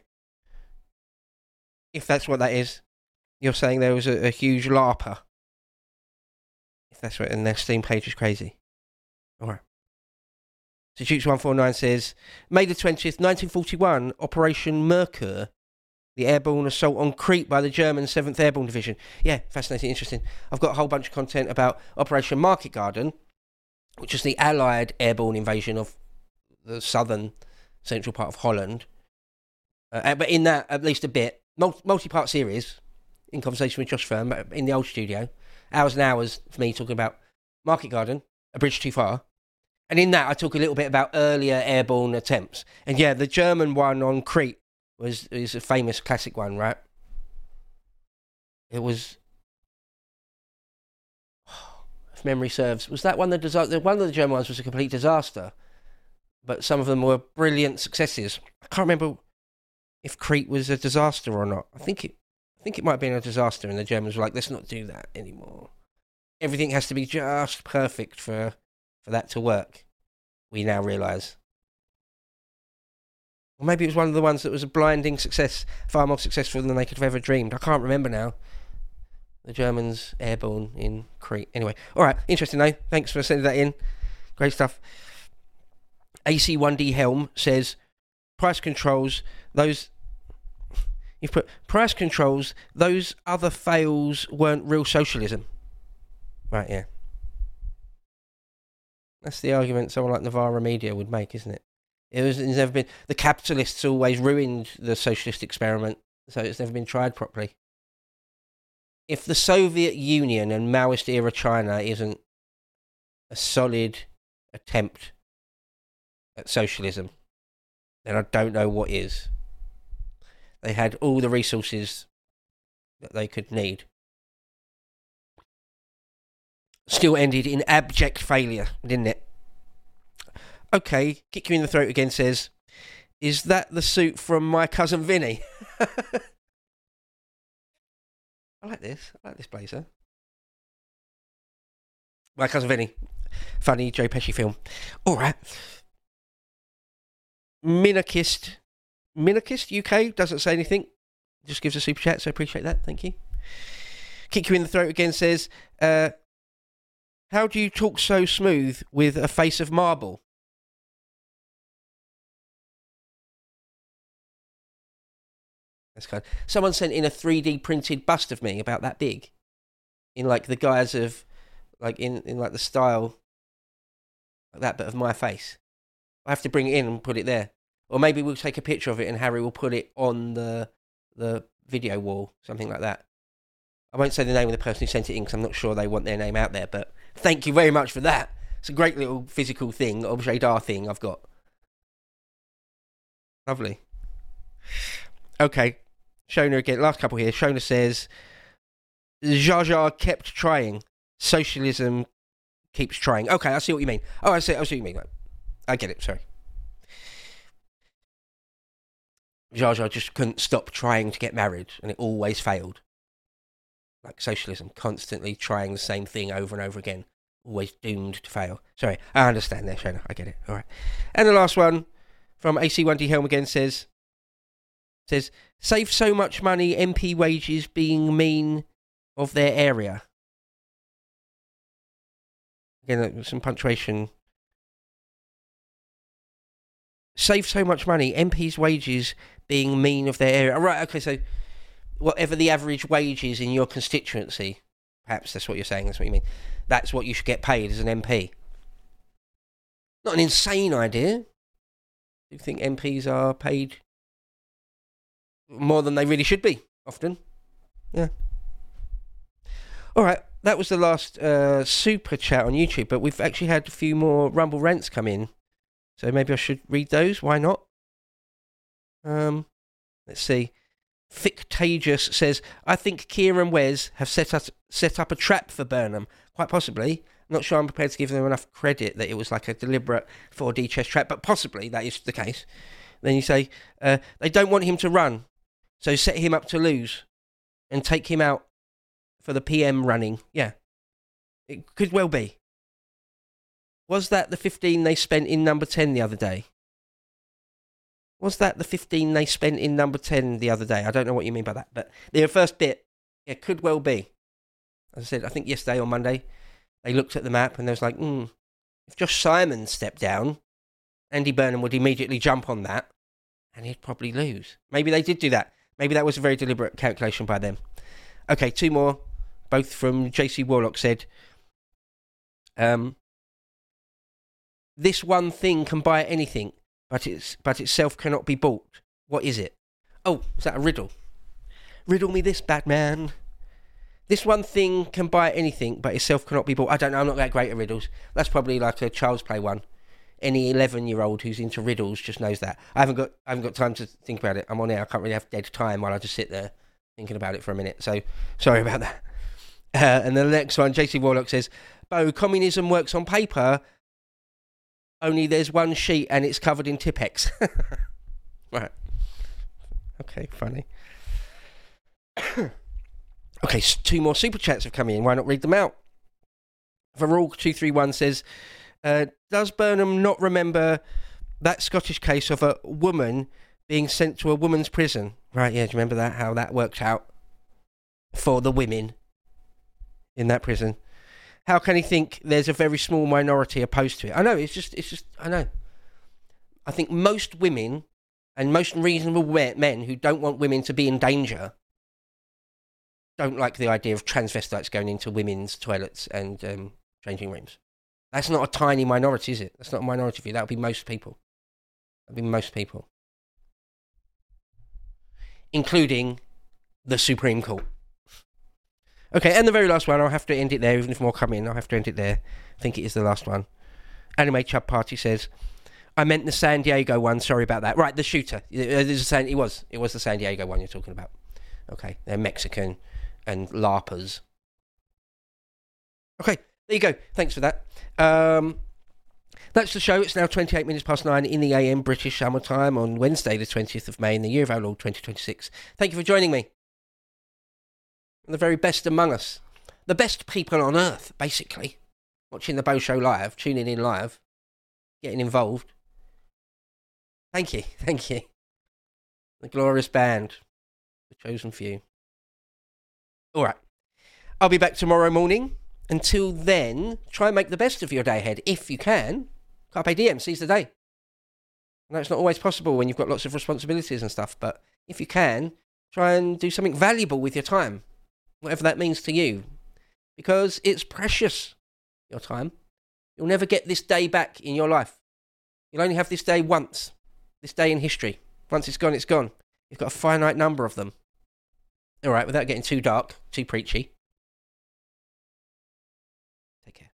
If that's what that is, you're saying there was a huge LARPer. If that's right, and their Steam page is crazy. All right. So Jukes149 says, May the 20th, 1941, Operation Merkur, the airborne assault on Crete by the German 7th Airborne Division. Yeah, fascinating, interesting. I've got a whole bunch of content about Operation Market Garden, which is the Allied airborne invasion of the southern central part of Holland. But in that, at least a bit, multi-part series, in conversation with Josh Firm in the old studio. Hours and hours for me talking about Market Garden, A Bridge Too Far. And in that, I talk a little bit about earlier airborne attempts. And yeah, the German one on Crete is a famous classic one, right? It was... If memory serves, was that one the disaster? One of the German ones was a complete disaster, but some of them were brilliant successes. I can't remember if Crete was a disaster or not. I think it might have been a disaster, and the Germans were like, "Let's not do that anymore. Everything has to be just perfect for that to work." We now realise. Or maybe it was one of the ones that was a blinding success, far more successful than they could have ever dreamed. I can't remember now. The Germans airborne in Crete. Anyway, all right, interesting though. Thanks for sending that in. Great stuff. AC1D Helm says, price controls, those... You've put, price controls, those other fails weren't real socialism. Right, yeah. That's the argument someone like Novara Media would make, isn't it? It's never been... The capitalists always ruined the socialist experiment, so it's never been tried properly. If the Soviet Union and Maoist-era China isn't a solid attempt at socialism, then I don't know what is. They had all the resources that they could need. Still ended in abject failure, didn't it? Okay, Kick You in the Throat again says, is that the suit from My Cousin Vinny? I like this blazer. My Cousin Vinny. Funny Joe Pesci film. Alright. Minakist UK doesn't say anything. Just gives a super chat, so I appreciate that. Thank you. Kick You in the Throat again says, how do you talk so smooth with a face of marble? That's kind. Someone sent in a 3D printed bust of me about that big, in like the guise of, like in like the style, like that, but of my face. I have to bring it in and put it there, or maybe we'll take a picture of it and Harry will put it on the video wall, something like that. I won't say the name of the person who sent it in because I'm not sure they want their name out there. But thank you very much for that. It's a great little physical thing, objet d'art thing I've got. Lovely. Okay, Shona again, last couple here. Shona says, Jar Jar kept trying. Socialism keeps trying. Okay, I see what you mean. Oh, I see what you mean. I get it, sorry. Zsa Zsa just couldn't stop trying to get married, and it always failed. Like socialism, constantly trying the same thing over and over again, always doomed to fail. Sorry, I understand there, Shona. I get it. All right. And the last one from AC1D Helm again says, save so much money, MP wages being mean of their area. Again, some punctuation. Save so much money, MPs' wages being mean of their area. Right, okay, so whatever the average wage is in your constituency, perhaps that's what you're saying, that's what you mean. That's what you should get paid as an MP. Not an insane idea. Do you think MPs are paid more than they really should be, often? Yeah. All right, that was the last super chat on YouTube, but we've actually had a few more Rumble rants come in. So maybe I should read those. Why not? Let's see. Fictagious says, I think Keir and Wes have set up a trap for Burnham. Quite possibly. I'm not sure I'm prepared to give them enough credit that it was like a deliberate 4D chess trap, but possibly that is the case. Then you say, they don't want him to run, so set him up to lose and take him out for the PM running. Yeah. It could well be. Was that the 15 they spent in number 10 the other day? Was that the 15 they spent in number 10 the other day? I don't know what you mean by that, but the first bit, it could well be. As I said, I think yesterday or Monday, they looked at the map and they was like, if Josh Simon stepped down, Andy Burnham would immediately jump on that and he'd probably lose. Maybe they did do that. Maybe that was a very deliberate calculation by them. Okay, two more, both from JC Warlock said, this one thing can buy anything, but itself cannot be bought. What is it? Oh, is that a riddle? Riddle me this, Batman. This one thing can buy anything, but itself cannot be bought. I don't know, I'm not that great at riddles. That's probably like a child's play one. Any 11-year-old who's into riddles just knows that. I haven't got time to think about it. I'm on air. I can't really have dead time while I just sit there thinking about it for a minute. So, sorry about that. And the next one, JC Warlock says, Bo, communism works on paper, only there's one sheet and it's covered in Tipp-Ex. Right. Okay, funny. Okay, two more super chats have come in. Why not read them out? Varulk231 says, does Burnham not remember that Scottish case of a woman being sent to a woman's prison? Right, yeah, do you remember that? How that worked out for the women in that prison? How can he think there's a very small minority opposed to it? I know, it's just, I know. I think most women and most reasonable men who don't want women to be in danger don't like the idea of transvestites going into women's toilets and changing rooms. That's not a tiny minority, is it? That's not a minority view. That would be most people. That would be most people. Including the Supreme Court. Okay, and the very last one, I'll have to end it there, even if more come in, I'll have to end it there. I think it is the last one. Anime Chub Party says, I meant the San Diego one, sorry about that. Right, the shooter. It was the San Diego one you're talking about. Okay, they're Mexican and LARPers. Okay, there you go. Thanks for that. That's the show. It's now 28 minutes past 9 in the AM British Summer Time on Wednesday, the 20th of May in the year of our Lord 2026. Thank you for joining me. The very best among us. The best people on earth, basically. Watching the Bo Show live, tuning in live, getting involved. Thank you. The glorious band. The chosen few. All right. I'll be back tomorrow morning. Until then, try and make the best of your day ahead, if you can. Carpe diem, seize the day. I know it's not always possible when you've got lots of responsibilities and stuff, but if you can, try and do something valuable with your time. Whatever that means to you. Because it's precious, your time. You'll never get this day back in your life. You'll only have this day once. This day in history. Once it's gone, it's gone. You've got a finite number of them. All right, without getting too dark, too preachy. Take care.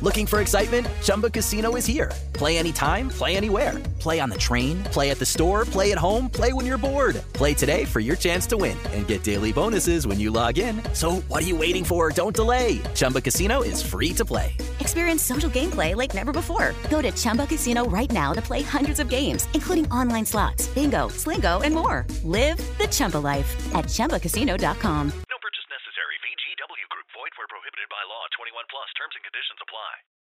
Looking for excitement? Chumba Casino is here. Play anytime, play anywhere. Play on the train, play at the store, play at home, play when you're bored. Play today for your chance to win and get daily bonuses when you log in. So what are you waiting for? Don't delay. Chumba Casino is free to play. Experience social gameplay like never before. Go to Chumba Casino right now to play hundreds of games, including online slots, bingo, Slingo, and more. Live the Chumba life at ChumbaCasino.com.